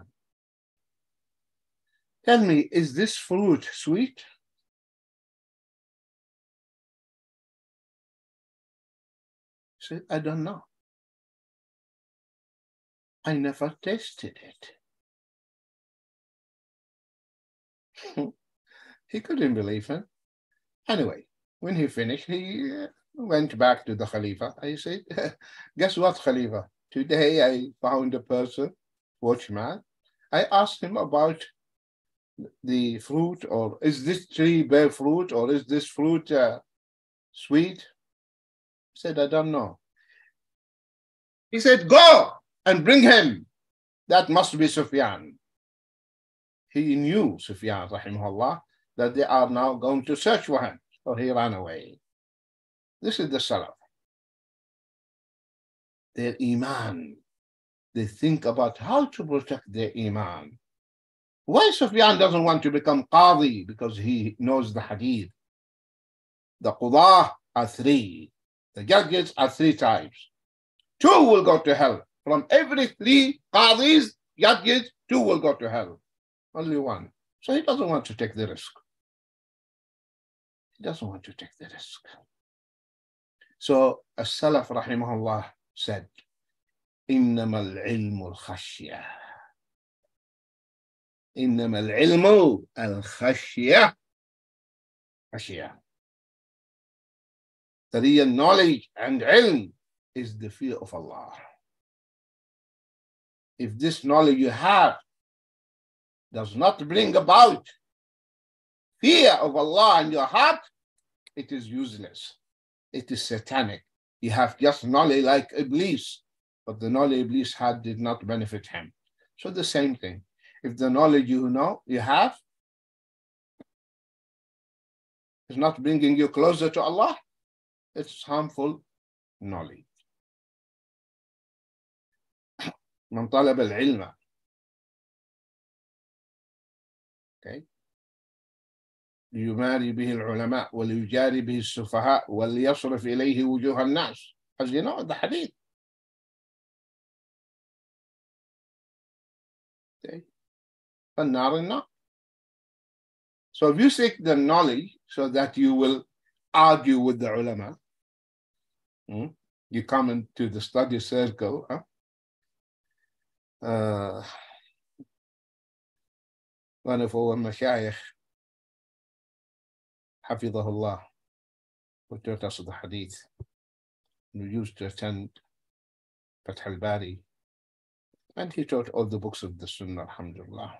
tell me, is this fruit sweet? He said, I don't know. I never tasted it. He couldn't believe him. Anyway, when he finished, he went back to the Khalifa. I said, guess what, Khalifa? Today I found a person, watchman. I asked him about the fruit, or is this tree bear fruit, or is this fruit sweet? He said, I don't know. He said, go and bring him. That must be Sufyan. He knew, Sufyan, rahimahullah, that they are now going to search for him. So he ran away. This is the Salaf. Their Iman. They think about how to protect their Iman. Why Sufyan doesn't want to become Qadi? Because he knows the Hadith. The Qudah are three. The judges are three types. Two will go to hell. From every three Qadis, judges, two will go to hell. Only one. So he doesn't want to take the risk. So As-Salaf rahimahullah said, إنما العلم الخشية. إنما العلم الخشية. The real knowledge and ilm is the fear of Allah. If this knowledge you have, does not bring about fear of Allah in your heart, it is useless. It is satanic. You have just knowledge like Iblis, but the knowledge Iblis had did not benefit him. So the same thing. If the knowledge you have is not bringing you closer to Allah, it's harmful knowledge. من طلب العلم ليماري به العلماء وليجاري به السفهاء وليصرف إليه وجوه الناس. As you know, the hadith. النار النار. So if you seek the knowledge so that you will argue with the ulama, you come into the study circle. One of our mashayikh, Hafidhahullah, who taught us the hadith, who used to attend Fath al-Bari, and he taught all the books of the Sunnah, alhamdulillah.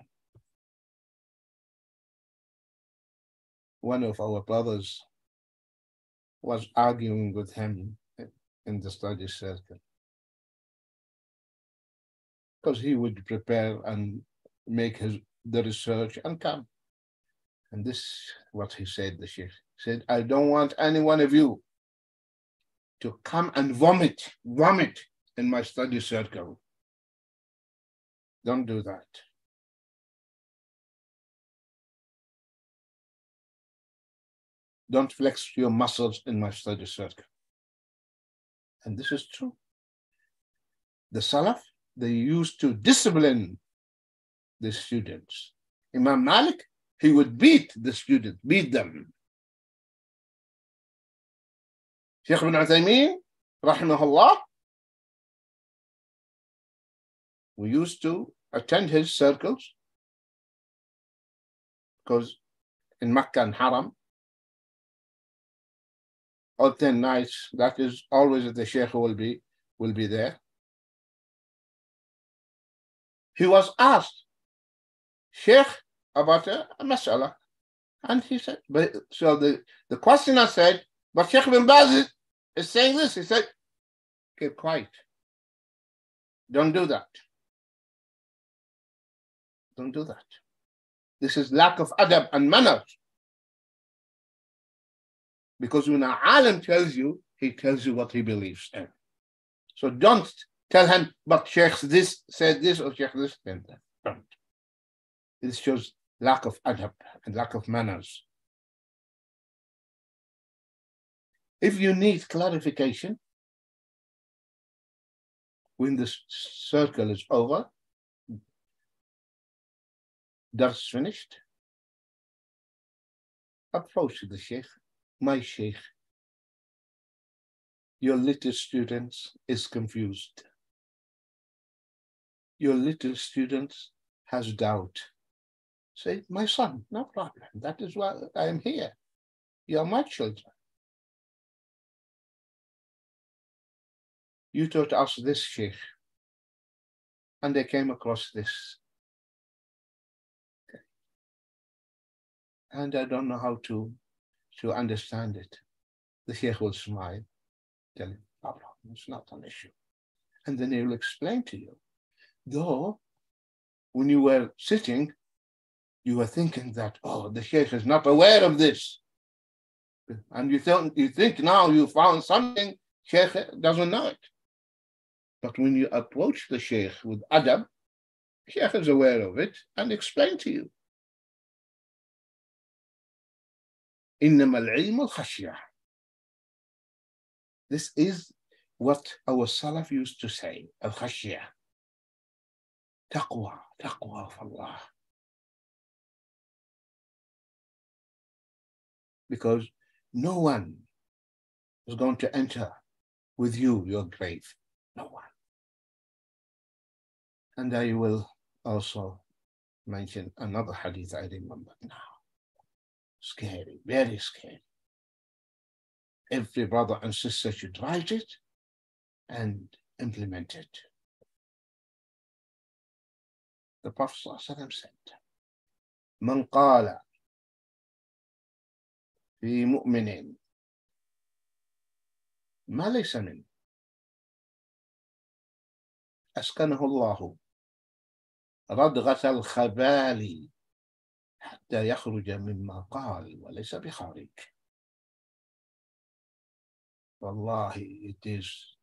One of our brothers was arguing with him in the study circle because he would prepare and make the research and come. And this is what he said, the Sheikh. He said, I don't want any one of you to come and vomit in my study circle. Don't do that. Don't flex your muscles in my study circle. And this is true. The Salaf, they used to discipline the students. Imam Malik, he would beat the students, beat them. Shaykh ibn Uthaymeen, rahimahullah, we used to attend his circles because in Makkah and Haram, all 10 nights, that is always the Shaykh will be there. He was asked, Shaykh, about a mas'ala. And he said, so the questioner said, but Shaykh bin Baz is saying this. He said, keep quiet. Don't do that. Don't do that. This is lack of adab and manners. Because when an alim tells you, he tells you what he believes in. So don't tell him, but Shaykh this said this or Shaykh this said that. Don't. This shows lack of adab and lack of manners. If you need clarification, when the circle is over, that's finished, approach the Shaykh. My Shaykh, your little student is confused. Your little student has doubt. Say, my son, no problem. That is why I am here. You are my children. You taught us this, Shaykh. And they came across this. And I don't know how to understand it. The Shaykh will smile, tell him, no problem, it's not an issue. And then he will explain to you. Though, when you were sitting, you were thinking that, oh, the Shaykh is not aware of this. And you think now you found something, Shaykh doesn't know it. But when you approach the Shaykh with adab, Shaykh is aware of it and explain to you. إنما العلم الخشية. This is what our Salaf used to say, al-khashiyah. Taqwa of Allah. Because no one is going to enter with you your grave. No one. And I will also mention another hadith I remember now. Scary, very scary. Every brother and sister should write it and implement it. The Prophet ﷺ said, من قال في مؤمن ما ليس منه أسكنه الله ردغة الخبال حتى يخرج مما قال وليس بخارج. Wallahi, it is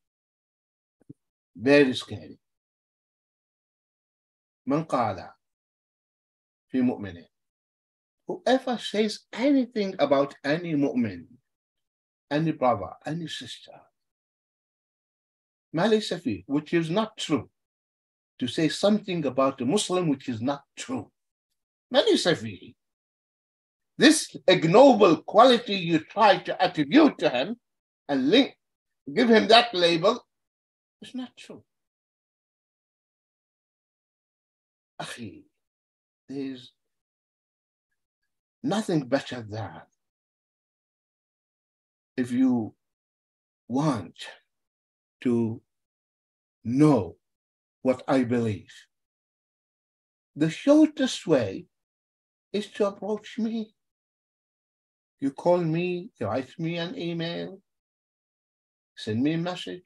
very scary. من قال في مؤمن, whoever says anything about any mu'min, any brother, any sister, ما ليس فيه, which is not true, to say something about a Muslim which is not true. ما ليس فيه. This ignoble quality you try to attribute to him and give him that label is not true. Akhi, there's nothing better than if you want to know what I believe, the shortest way is to approach me. You call me, you write me an email, send me a message.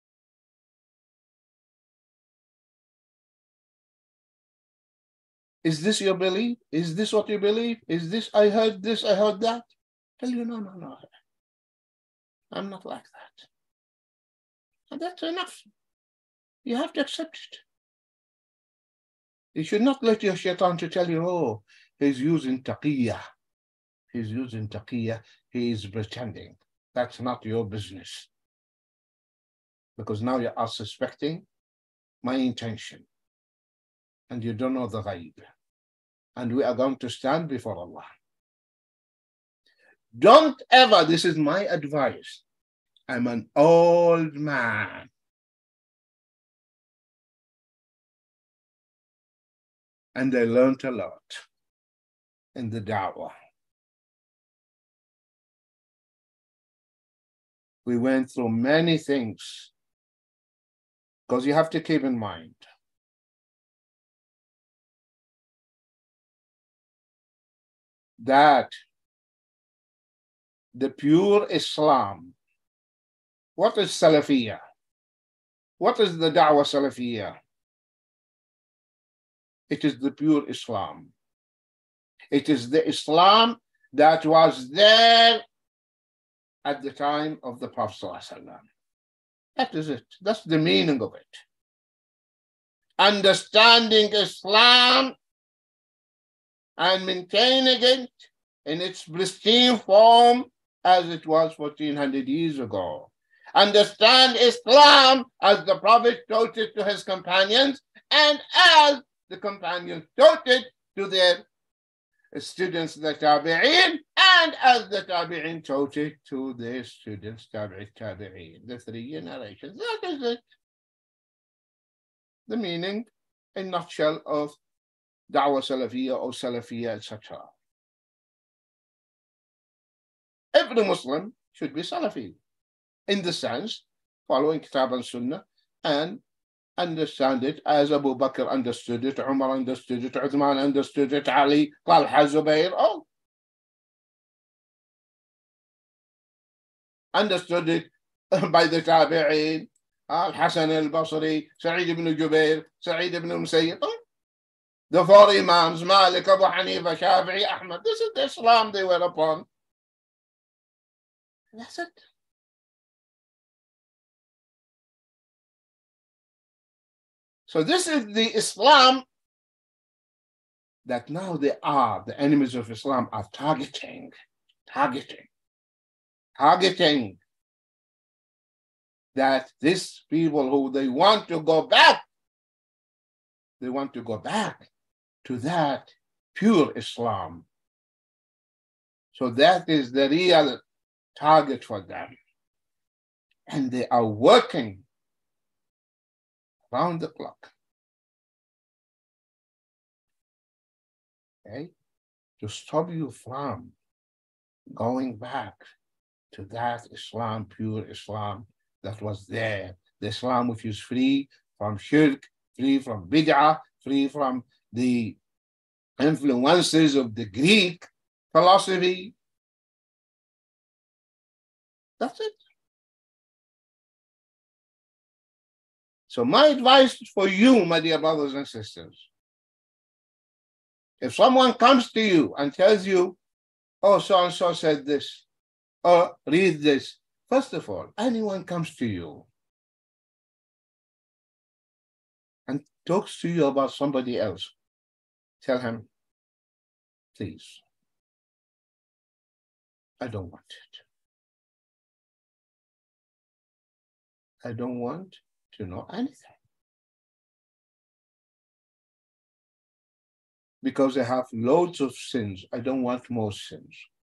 Is this your belief? Is this what you believe? Is this, I heard this, I heard that? Tell you, no. I'm not like that. And that's enough. You have to accept it. You should not let your shaitan to tell you, oh, he's using taqiyya. He's using taqiyya. He is pretending. That's not your business. Because now you are suspecting my intention. And you don't know the ghaib. And we are going to stand before Allah. Don't ever, this is my advice. I'm an old man. And I learned a lot in the da'wah. We went through many things. Because you have to keep in mind, that the pure Islam, what is Salafiyah? What is the Da'wah Salafiyah? It is the pure Islam. It is the Islam that was there at the time of the Prophet ﷺ. That is it. That's the meaning of it. Understanding Islam and maintaining it in its pristine form as it was 1400 years ago. Understand Islam as the Prophet taught it to his companions and as the companions taught it to their students, the Tabi'in, and as the Tabi'in taught it to their students, Tabi'in, the three generations. That is it. The meaning, in a nutshell, of Da'wah Salafiyah or Salafiyah, etc. Every Muslim should be Salafi, in the sense, following Kitab and Sunnah, and understand it as Abu Bakr understood it, Umar understood it, Uthman understood it, Ali, Talha, Zubayr, all understood it by the Tabi'in, Al-Hasan al-Basri, Sa'id ibn Jubair, Sa'id ibn Musayyib, the four Imams, Malik, Abu Hanifa, Shafi'i, Ahmad. This is the Islam they were upon. That's it. So this is the Islam that now the enemies of Islam are targeting that these people who they want to go back to that pure Islam. So that is the real target for them. And they are working round the clock, okay, to stop you from going back to that Islam, pure Islam that was there, the Islam which is free from shirk, free from bid'ah, free from the influences of the Greek philosophy. That's it. So my advice for you, my dear brothers and sisters, if someone comes to you and tells you, oh, so-and-so said this, or read this, first of all, anyone comes to you and talks to you about somebody else, tell him, please, I don't want it. I don't want to know anything. Because I have loads of sins. I don't want more sins.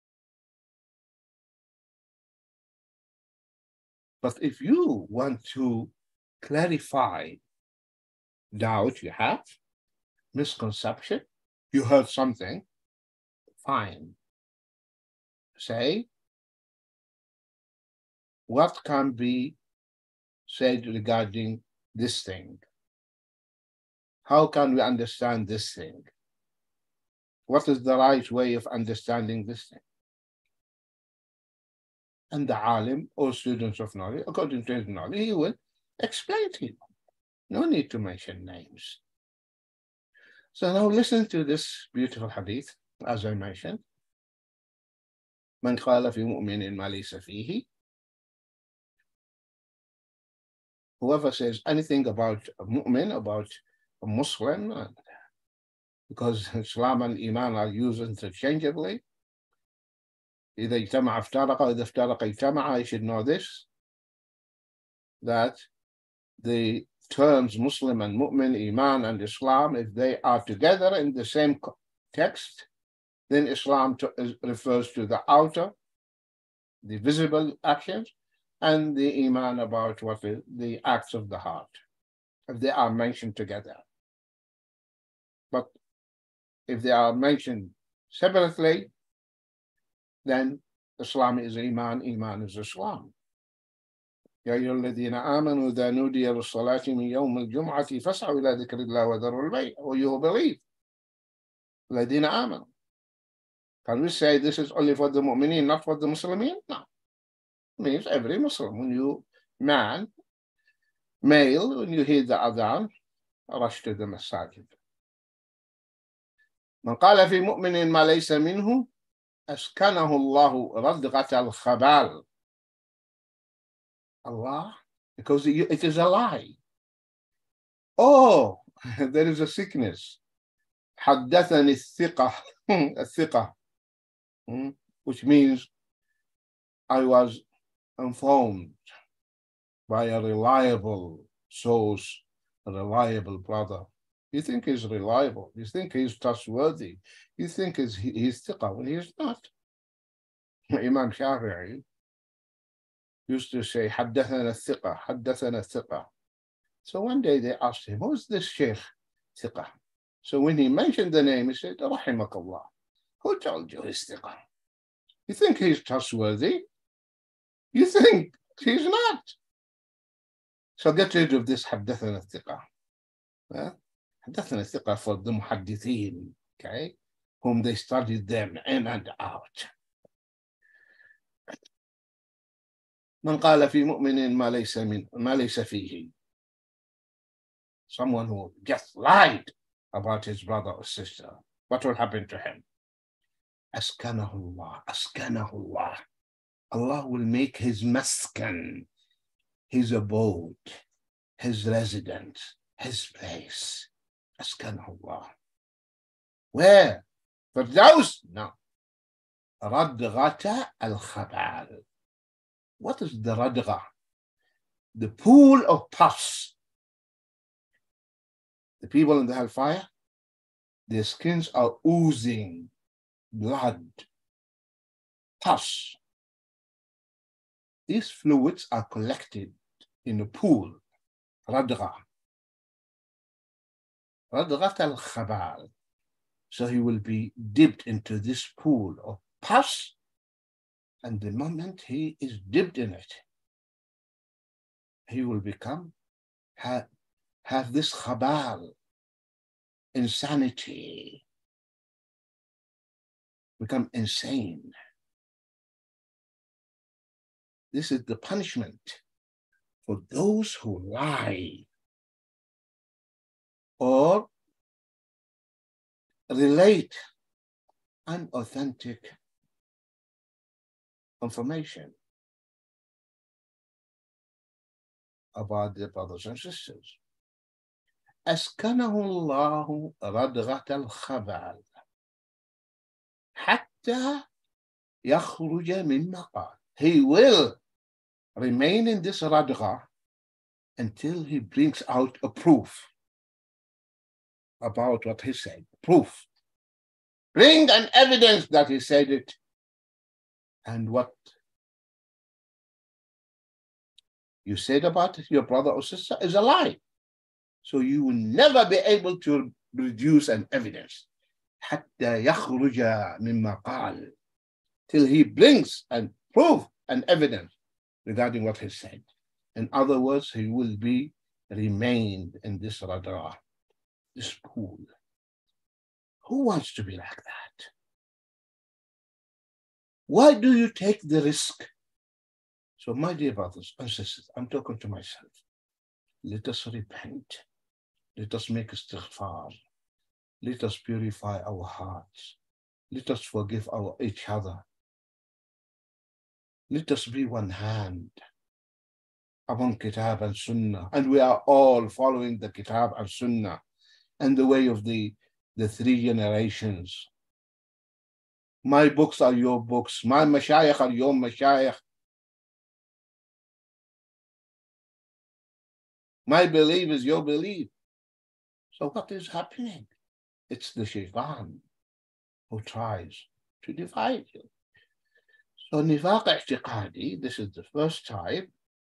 But if you want to clarify doubt you have, misconception, you heard something, fine. Say, what can be said regarding this thing? How can we understand this thing? What is the right way of understanding this thing? And the alim or students of knowledge, according to his knowledge, he will explain to you. No need to mention names. So now listen to this beautiful hadith, as I mentioned. من قال في مؤمن ما ليس فيه. Whoever says anything about a mu'min, about a Muslim, because Islam and Iman are used interchangeably. إذا اجتمع افترق وإذا افترق اجتمع. I should know this, that the terms Muslim and Mu'min, Iman and Islam, if they are together in the same text, then Islam refers to the outer, the visible actions, and the Iman about what is the acts of the heart, if they are mentioned together. But if they are mentioned separately, then Islam is Iman, Iman is Islam. يا أيها الذين آمنوا إذا نودي للصلاة من يوم الجمعة فاسعوا إلى ذكر الله وذروا البيع. Or you believe, الذين آمنوا. Can we say this is only for the mu'mineen, not for the Muslimin? No. It means every Muslim. When you male, when you hear the adhan, rush to the masajid. من قال في مؤمن ما ليس منه أسكنه الله ردغة الخبال. Allah, because it is a lie. Oh, there is a sickness. حدثني الثقة, الثقة, which means I was informed by a reliable source, a reliable brother. You think he's reliable, you think he's trustworthy, you think he's thiqah when he's not. Imam Shafi'i used to say, حدثنا الثقة, حدثنا الثقة. So one day they asked him, who's this Sheikh Thiqah? So when he mentioned the name, he said, Rahimakallah. Who told you he's Thiqah? You think he's trustworthy? You think he's not. So get rid of this حدثنا الثقة. حدثنا الثقة for the muhaddithin, okay, whom they studied them in and out. من قال في مؤمن ما ليس فيه. Someone who just lied about his brother or sister, what will happen to him? أسكنه الله, أسكنه الله. Allah will make his maskan, his abode, his residence, his place. أسكنه الله. Where? Firdaus? No. ردغة الخبال. What is the radgha? The pool of pus. The people in the hellfire, their skins are oozing blood, pus. These fluids are collected in a pool, radgha. Radghat al-khabal. So he will be dipped into this pool of pus, and the moment he is dipped in it, he will become, have this khabal, insanity, become insane. This is the punishment for those who lie or relate unauthentic information about their brothers and sisters. أسكنه الله ردغة الخبال حتى يخرج من مقال. He will remain in this radgha until he brings out a proof about what he said. Proof. Bring an evidence that he said it, and what you said about your brother or sister is a lie. So you will never be able to produce an evidence. حتى يخرج مما قال, till he brings and proof and evidence regarding what he said. In other words, he will be remained in this radha, this pool. Who wants to be like that? Why do you take the risk? So my dear brothers and sisters, I'm talking to myself. Let us repent. Let us make istighfar. Let us purify our hearts. Let us forgive each other. Let us be one hand among Kitab and Sunnah. And we are all following the Kitab and Sunnah and the way of the three generations. My books are your books. My mashayikh are your mashayikh. My belief is your belief. So what is happening? It's the shaitan who tries to divide you. So nifaq i'tiqadi, this is the first type.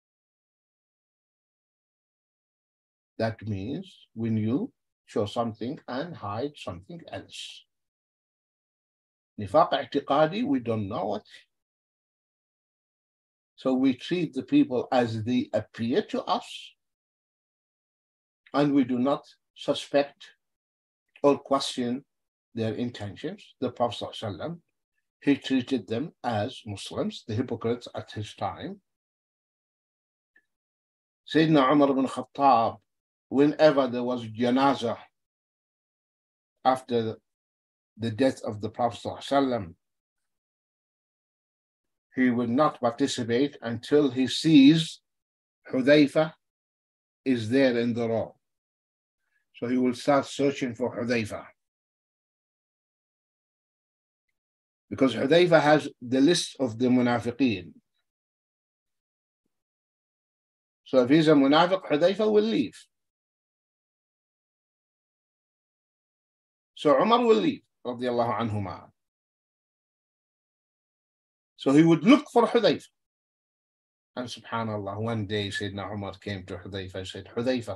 That means when you show something and hide something else. Nifaq i'tiqadi, we don't know it. So we treat the people as they appear to us, and we do not suspect or question their intentions. The Prophet ﷺ, he treated them as Muslims, the hypocrites at his time. Sayyidina Umar ibn Khattab, whenever there was janazah after the death of the Prophet ﷺ, he would not participate until he sees Hudayfa is there in the row. So he will start searching for Hudayfa. Because Hudayfa has the list of the munafiqeen. So if he's a munafiq, Hudayfa will leave. So Umar will leave, radiallahu anhuma. So he would look for Hudayfa. And subhanallah, one day Sayyidina Umar came to Hudayfa and said, Hudayfa,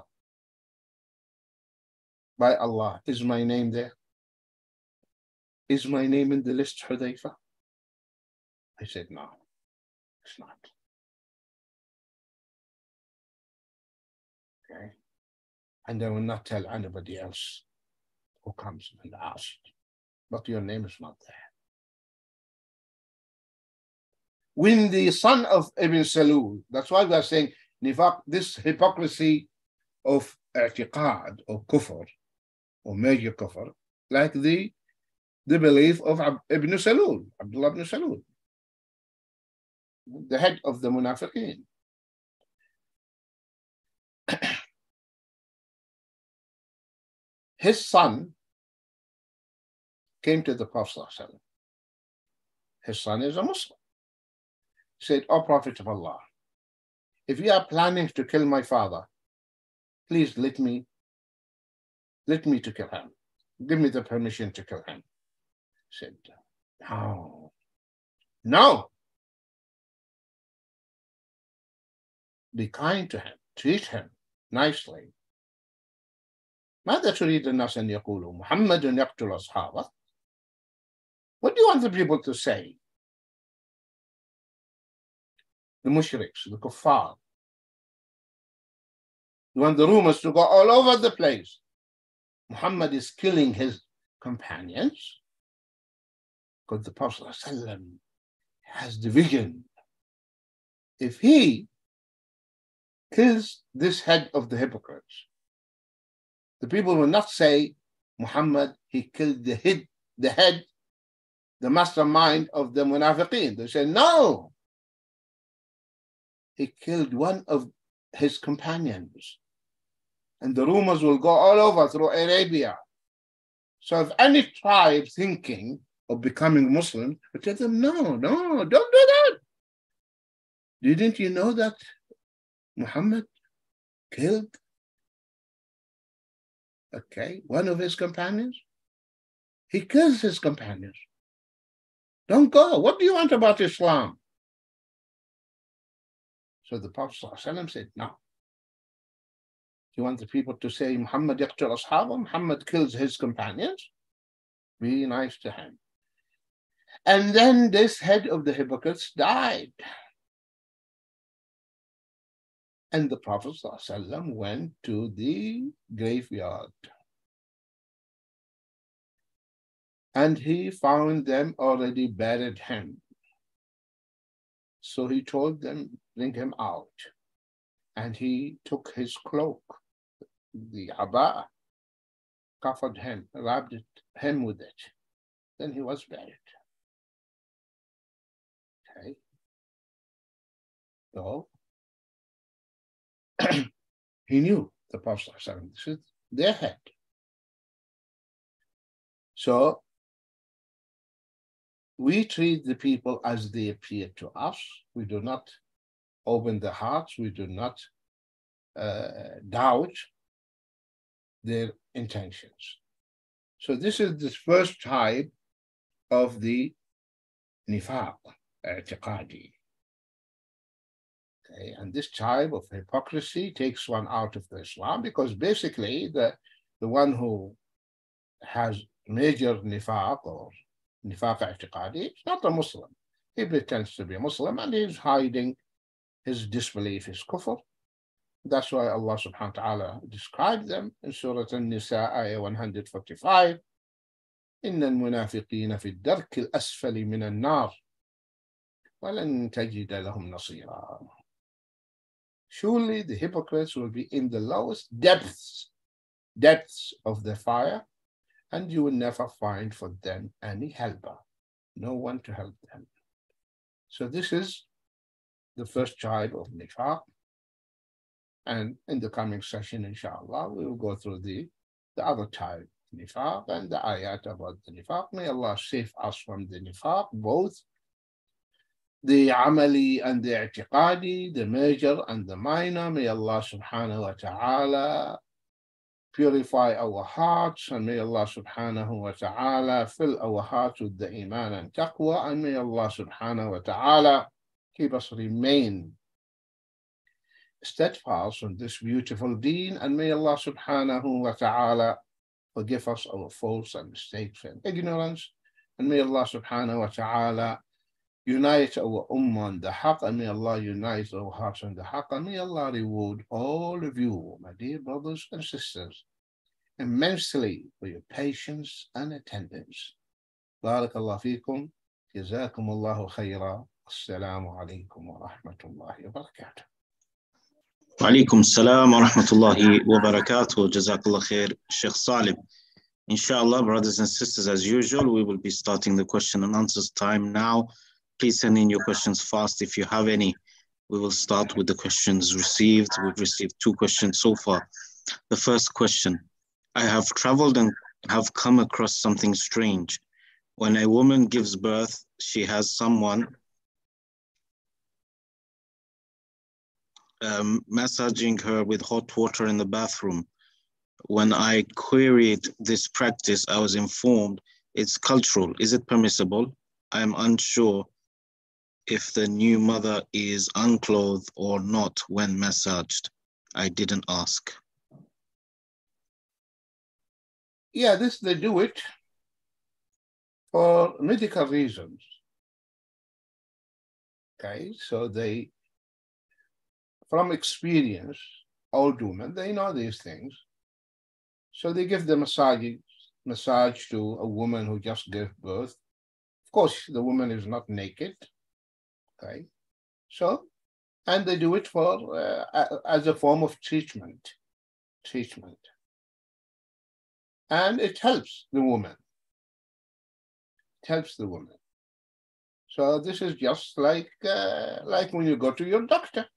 by Allah, is my name there? Is my name in the list, Hudayfa? I said, no, it's not. Okay. And I will not tell anybody else who comes and asks, but your name is not there. When the son of Ibn Salul, that's why we are saying nifaq, this hypocrisy of i'tiqad or kufr, or major kufr, like the belief of Ibn Salul, Abdullah ibn Salul, the head of the munafiqeen. His son came to the Prophet ﷺ. His son is a Muslim. He said, O Prophet of Allah, if you are planning to kill my father, please let me to kill him. Give me the permission to kill him. He said, no. Be kind to him. Treat him nicely. ماذا تريد الناس أن يقولوا محمد يقتل أصحابه? What do you want the people to say? The mushriks, the kuffar. You want the rumors to go all over the place. Muhammad is killing his companions. because the Prophet ﷺ has the vision. If he kills this head of the hypocrites, the people will not say, Muhammad, he killed the head, the mastermind of the munafiqeen. They say, no, he killed one of his companions. And the rumors will go all over through Arabia. So if any tribe thinking of becoming Muslim, I tell them, no, don't do that. Didn't you know that Muhammad killed, one of his companions? He kills his companions. Don't go. What do you want about Islam? So the Prophet ﷺ said, no. You want the people to say, Muhammad yaqtul ashaba, Muhammad kills his companions? Be nice to him. And then this head of the hypocrites died. And the Prophet ﷺ went to the graveyard. And he found them already buried him. So he told them, bring him out. And he took his cloak, the aba'ah, covered him, wrapped him with it. Then he was buried. Okay. So he knew the Prophet ﷺ, this is their head. So we treat the people as they appear to us. We do not open the hearts. We do not doubt their intentions. So this is the first type of the nifaq, i'tiqadi. Okay, and this type of hypocrisy takes one out of the Islam, because basically the one who has major nifaq or nifaq i'tiqadi is not a Muslim. He pretends to be a Muslim and he's hiding his disbelief, his kufr. That's why Allah subhanahu wa ta'ala described them in Surah An-Nisa, ayah 145. إِنَّ الْمُنَافِقِينَ فِي الدَّرْكِ الْأَسْفَلِ مِنَ النَّارِ وَلَن تَجِدَ لَهُمْ نَصِيرًا. Surely the hypocrites will be in the lowest depths of the fire, and you will never find for them any helper, no one to help them. So this is the first type of nifaq. And in the coming session, inshallah, we will go through the other type, nifaq, and the ayat about the nifaq. May Allah save us from the nifaq, both the amali and the i'tiqadi, the major and the minor. May Allah subhanahu wa ta'ala purify our hearts, and may Allah subhanahu wa ta'ala fill our hearts with the iman and taqwa, and may Allah subhanahu wa ta'ala keep us remain steadfast on this beautiful deen, and may Allah subhanahu wa ta'ala forgive us our faults and mistakes and ignorance, and may Allah subhanahu wa ta'ala unite our ummah on the haqq, and may Allah unite our hearts on the haqq, and may Allah reward all of you, my dear brothers and sisters, immensely for your patience and attendance. Barakallahu feekum, jazakum Allahu khayra, assalamu alaikum wa rahmatullahi wa barakatuh. وعليكم السلام ورحمة الله وبركاته. Jazakallah khair, Sheikh Salim. Inshallah, brothers and sisters, as usual, we will be starting the question and answers time now. Please send in your questions fast if you have any. We will start with the questions received. We've received 2 questions so far. The first question: I have traveled and have come across something strange. When a woman gives birth, she has someone massaging her with hot water in the bathroom. When I queried this practice, I was informed it's cultural. Is it permissible? I am unsure if the new mother is unclothed or not when massaged. I didn't ask. Yeah, they do it for medical reasons. Okay, so they, from experience, old women, they know these things. So they give the massage to a woman who just gave birth Of course, the woman is not naked, okay? So, and they do it for as a form of treatment. And it helps the woman. It helps the woman. So this is just like when you go to your doctor.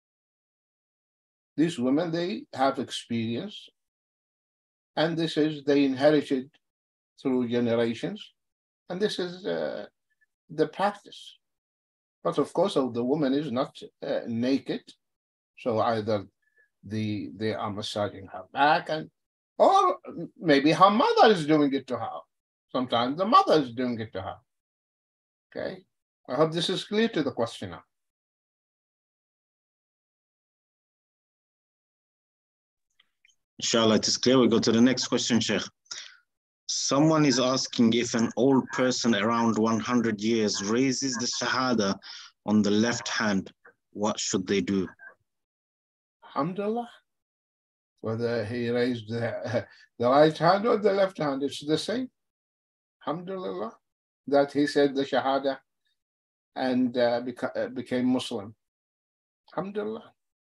These women, they have experience, and this is, they inherited through generations, and this is the practice. But of course, the woman is not naked, so either they are massaging her back, or maybe her mother is doing it to her. Sometimes the mother is doing it to her. Okay, I hope this is clear to the questioner. Inshallah, it is clear. We go to the next question, Sheikh. Someone is asking if an old person around 100 years raises the Shahada on the left hand, what should they do? Alhamdulillah. Whether he raised the right hand or the left hand, it's the same. Alhamdulillah, that he said the Shahada and became Muslim. Alhamdulillah.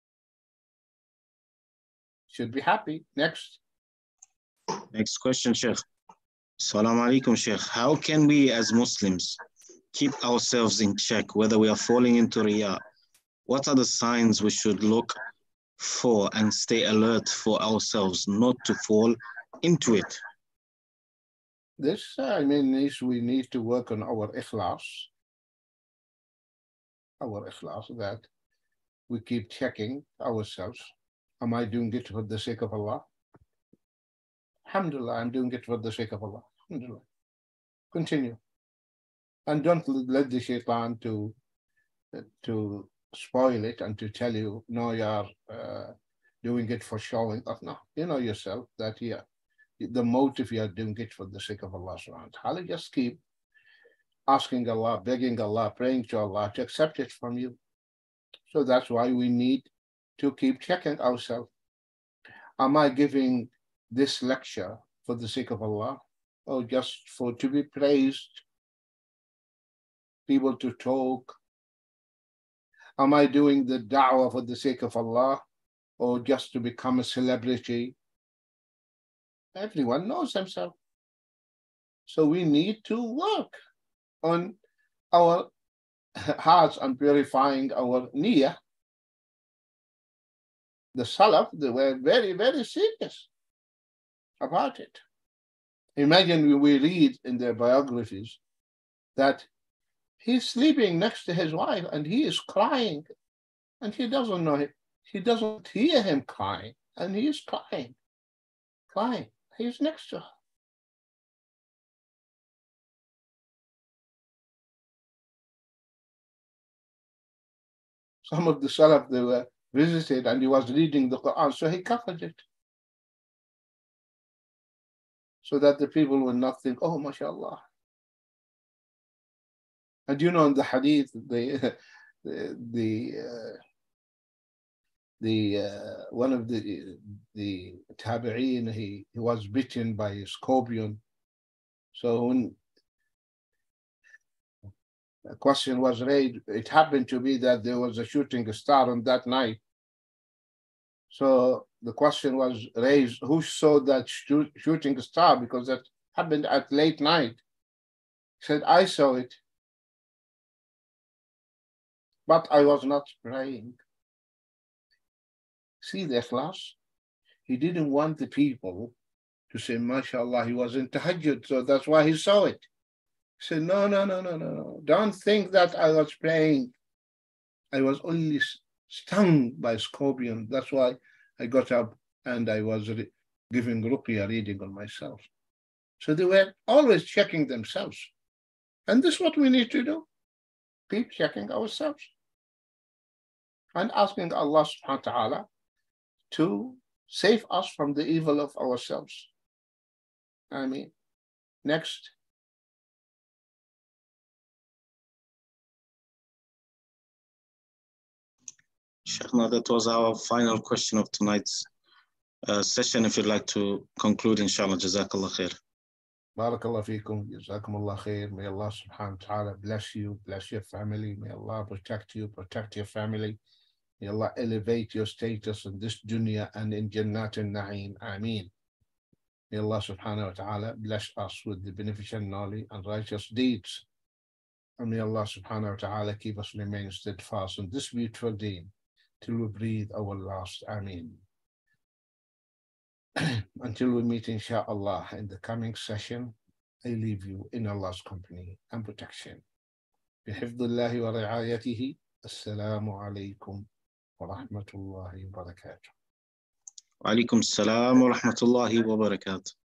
Should be happy. Next question, Sheikh. Assalamu alaikum, Sheikh. How can we as Muslims keep ourselves in check, whether we are falling into Riyah? What are the signs we should look for and stay alert for ourselves not to fall into it? This, we need to work on our ikhlas. Our ikhlas, that we keep checking ourselves. Am I doing it for the sake of Allah? Alhamdulillah, I'm doing it for the sake of Allah. Alhamdulillah. Continue. And don't let the shaitan to spoil it and to tell you, no, you're doing it for showing off. No, you know yourself that the motive, you are doing it for the sake of Allah subhanahu wa ta'ala. Just keep asking Allah, begging Allah, praying to Allah to accept it from you. So that's why we need to keep checking ourselves. Am I giving this lecture for the sake of Allah, or just to be praised, people to talk? Am I doing the da'wah for the sake of Allah, or just to become a celebrity? Everyone knows himself. So we need to work on our hearts and purifying our niyyah. The Salaf, they were very, very serious about it. Imagine we read in their biographies that he's sleeping next to his wife and he is crying, and he doesn't know it. He doesn't hear him crying, and he is crying. He's next to her. Some of the Salaf, they were visited and he was reading the Quran, so he covered it, so that the people would not think, oh, mashallah. And you know, in the hadith, one of the tabi'een, he was bitten by a scorpion. So when a question was raised, it happened to be that there was a shooting star on that night. So the question was raised, who saw that shooting star? Because that happened at late night. He said, I saw it, but I was not praying. See the ikhlas? He didn't want the people to say, mashallah, he was in tahajjud, so that's why he saw it. He said, no. Don't think that I was praying. I was only stung by a scorpion. That's why I got up and I was giving ruqya, reading on myself. So they were always checking themselves. And this is what we need to do. Keep checking ourselves and asking Allah subhanahu wa ta'ala to save us from the evil of ourselves. Next. Shaykhna, that was our final question of tonight's session. If you'd like to conclude, inshallah, jazakallah khair. Barakallah feekum, jazakumullah khair. May Allah subhanahu wa ta'ala bless you, bless your family. May Allah protect you, protect your family. May Allah elevate your status in this dunya and in Jannat al-Na'im. Ameen. May Allah subhanahu wa ta'ala bless us with the beneficial knowledge and righteous deeds. And may Allah subhanahu wa ta'ala keep us remain steadfast in this beautiful deen till we breathe our last. Ameen. Until we meet inshaAllah in the coming session, I leave you in Allah's company and protection. Bihifdillahi wa ri'ayatihi. Assalamu alaikum wa rahmatullahi wa barakatuh. Wa alaikum assalam wa rahmatullahi wa barakatuh.